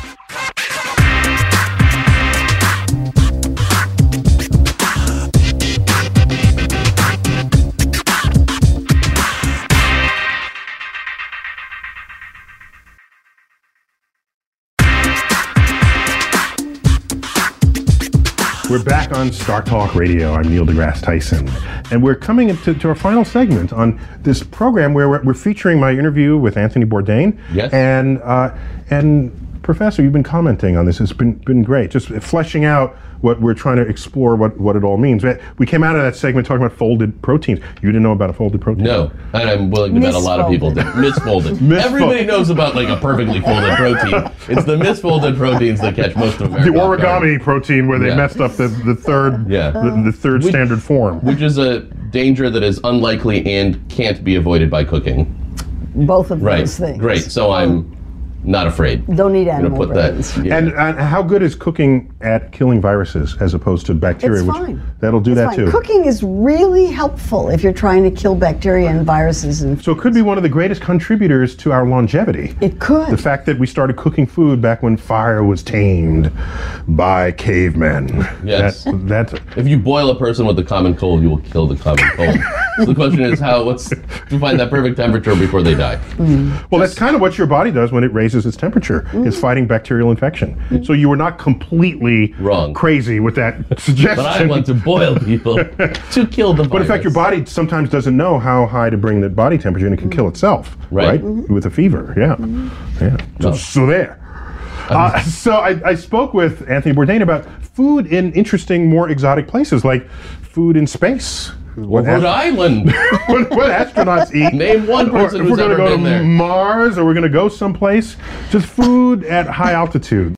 We're back on Star Talk Radio. I'm Neil deGrasse Tyson. And we're coming into our final segment on this program where we're featuring my interview with Anthony Bourdain. Yes. And Professor, you've been commenting on this. It's been great. Just fleshing out what we're trying to explore, what it all means. We came out of that segment talking about folded proteins. You didn't know about a folded protein? no. And I'm willing to bet a lot of people did. Misfolded. Everybody knows about like a perfectly folded protein. It's the misfolded proteins that catch most of The America. off guard. origami protein where they Yeah. messed up the third Yeah. the third standard form. Which is a danger that is unlikely and can't be avoided by cooking. Both of Right. those things. Great. So I'm not afraid. Don't eat I'm gonna animal put brains. that. Yeah. And how good is cooking at killing viruses as opposed to bacteria? It's fine. That'll do It's that fine. too. Cooking is really helpful if you're trying to kill bacteria and viruses. And So it could be one of the greatest contributors to our longevity. it could. The fact that we started cooking food back when fire was tamed by cavemen. Yes. That's If you boil a person with the common cold, you will kill the common cold. So the question is what's to find that perfect temperature before they die. well, that's kind of what your body does when it raises its temperature. Is fighting bacterial infection. So you were not completely Wrong. crazy with that suggestion. But I want to boil people to kill the virus. But in fact, your body sometimes doesn't know how high to bring the body temperature, and it can kill itself, Right. With a fever. Yeah, yeah. So there. So I spoke with Anthony Bourdain about food in interesting, more exotic places, like food in space. What, Rhode Island. what astronauts eat. Name one Or person if who's we're ever going to go been to there. Mars, or we're going to go someplace. Just food at high altitude.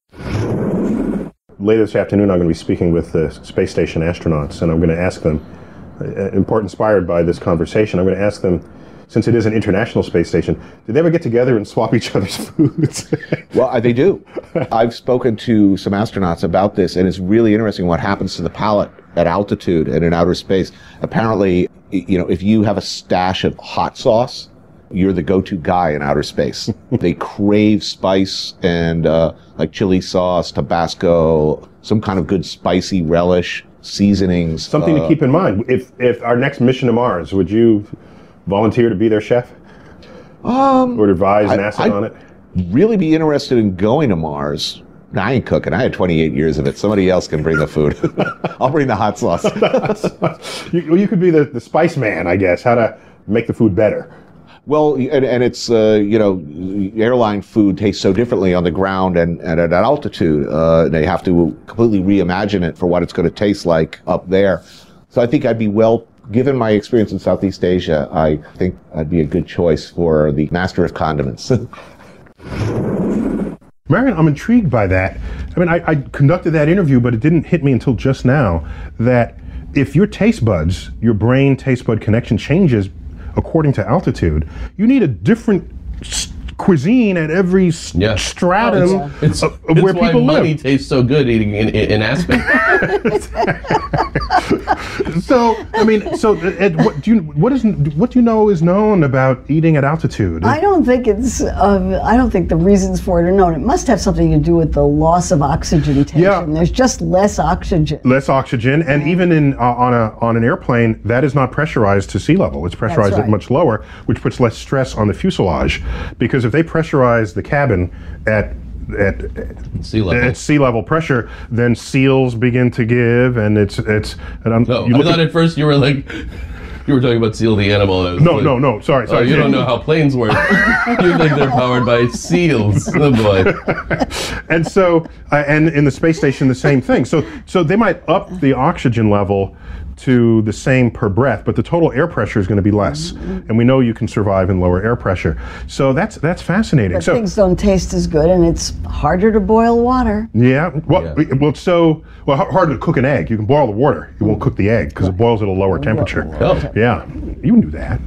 Later this afternoon, I'm going to be speaking with the space station astronauts, and I'm going to ask them, in part inspired by this conversation, I'm going to ask them, since it is an international space station, did they ever get together and swap each other's foods? Well, they do. I've spoken to some astronauts about this, and it's really interesting what happens to the palate at altitude and in outer space. Apparently, if you have a stash of hot sauce, you're the go-to guy in outer space. They crave spice and like chili sauce, Tabasco, some kind of good spicy relish, seasonings. Something to keep in mind. If our next mission to Mars, would you volunteer to be their chef? Or advise NASA on it? Really be interested in going to Mars. No, I ain't cooking. I had 28 years of it. Somebody else can bring the food. I'll bring the hot sauce. You could be the spice man, I guess, how to make the food better. Well, and it's, airline food tastes so differently on the ground and at altitude. They have to completely reimagine it for what it's going to taste like up there. So I think given my experience in Southeast Asia, I think I'd be a good choice for the master of condiments. Marion, I'm intrigued by that. I mean, I conducted that interview, but it didn't hit me until just now that if your taste buds, your brain taste bud connection changes according to altitude, you need a different cuisine at every stratum it's of where why people money live. tastes so good eating in Aspen. So, I mean, so Ed, what do you know is known about eating at altitude? I don't think I don't think the reasons for it are known. It must have something to do with the loss of oxygen tension. Yeah. There's just less oxygen. Less oxygen, and even on an airplane, that is not pressurized to sea level. It's pressurized right. at much lower, which puts less stress on the fuselage. Because if they pressurize the cabin at sea level pressure, then seals begin to give, and it's. And I thought at first you were talking about Seal the animal. And No. Sorry. Oh, you don't know how planes work. You think they're powered by seals. Oh boy. And so, and in the space station, the same thing. So they might up the oxygen level to the same per breath, but the total air pressure is going to be less. And we know you can survive in lower air pressure. So that's fascinating. But things don't taste as good, and it's harder to boil water. Yeah. Harder to cook an egg. You can boil the water. You won't cook the egg because it boils at a lower temperature. Oh. Yeah. You knew that.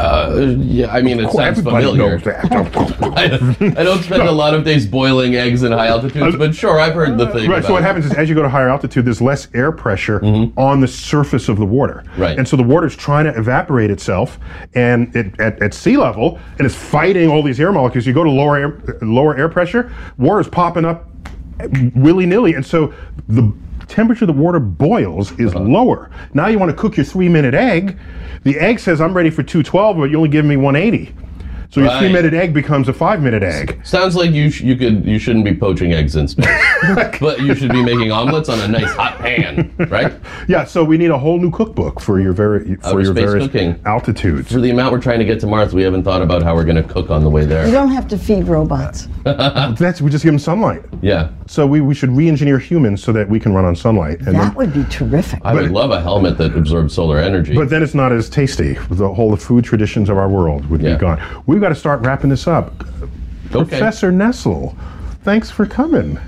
Yeah, I mean, it sounds Everybody familiar. knows that. I don't spend a lot of days boiling eggs in high altitudes, but sure, I've heard the thing. Right. About So what happens is, as you go to higher altitude, there's less air pressure on the surface of the water. Right. And so the water's trying to evaporate itself, and at sea level, and it's fighting all these air molecules. You go to lower air pressure, water's popping up willy-nilly, and so the temperature the water boils is lower. Now you want to cook your 3-minute egg. The egg says, I'm ready for 212, but you only give me 180. So your 3-minute egg becomes a 5-minute egg. Sounds like you shouldn't be poaching eggs in space, but you should be making omelets on a nice hot pan, right? Yeah. So we need a whole new cookbook for your various cooking. altitudes. For the amount we're trying to get to Mars, we haven't thought about how we're going to cook on the way there. You don't have to feed robots. We just give them sunlight. Yeah. So we should re-engineer humans so that we can run on sunlight. And That would be terrific. I would love a helmet that absorbs solar energy. But then it's not as tasty. The food traditions of our world would be gone. We've got to start wrapping this up. Okay. Professor Nessel, thanks for coming.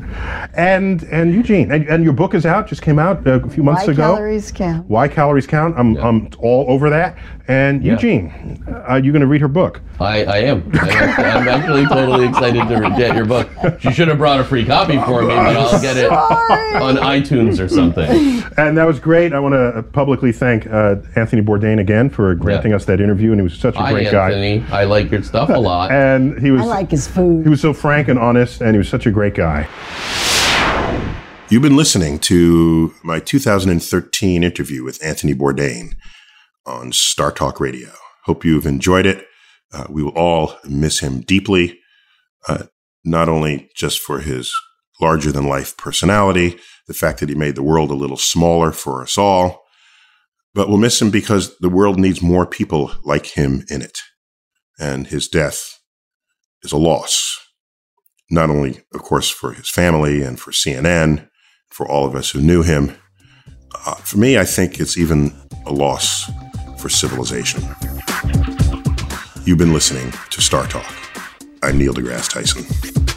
And Eugene, and your book is out, just came out a few months ago. Why Calories Count. Why Calories Count. I'm all over that. And Eugene, are you going to read her book? I am. I'm actually totally excited to get your book. You should have brought a free copy for me, but I'll get it on iTunes or something. And that was great. I want to publicly thank Anthony Bourdain again for granting us that interview, and he was such a great guy. Anthony. I like your stuff a lot. And I like his food. He was so frank and honest, and he was such a great guy. You've been listening to my 2013 interview with Anthony Bourdain on Star Talk Radio. Hope you've enjoyed it. We will all miss him deeply, not only just for his larger-than-life personality, the fact that he made the world a little smaller for us all, but we'll miss him because the world needs more people like him in it. And his death is a loss, not only, of course, for his family and for CNN, for all of us who knew him. For me, I think it's even a loss for civilization. You've been listening to Star Talk. I'm Neil deGrasse Tyson.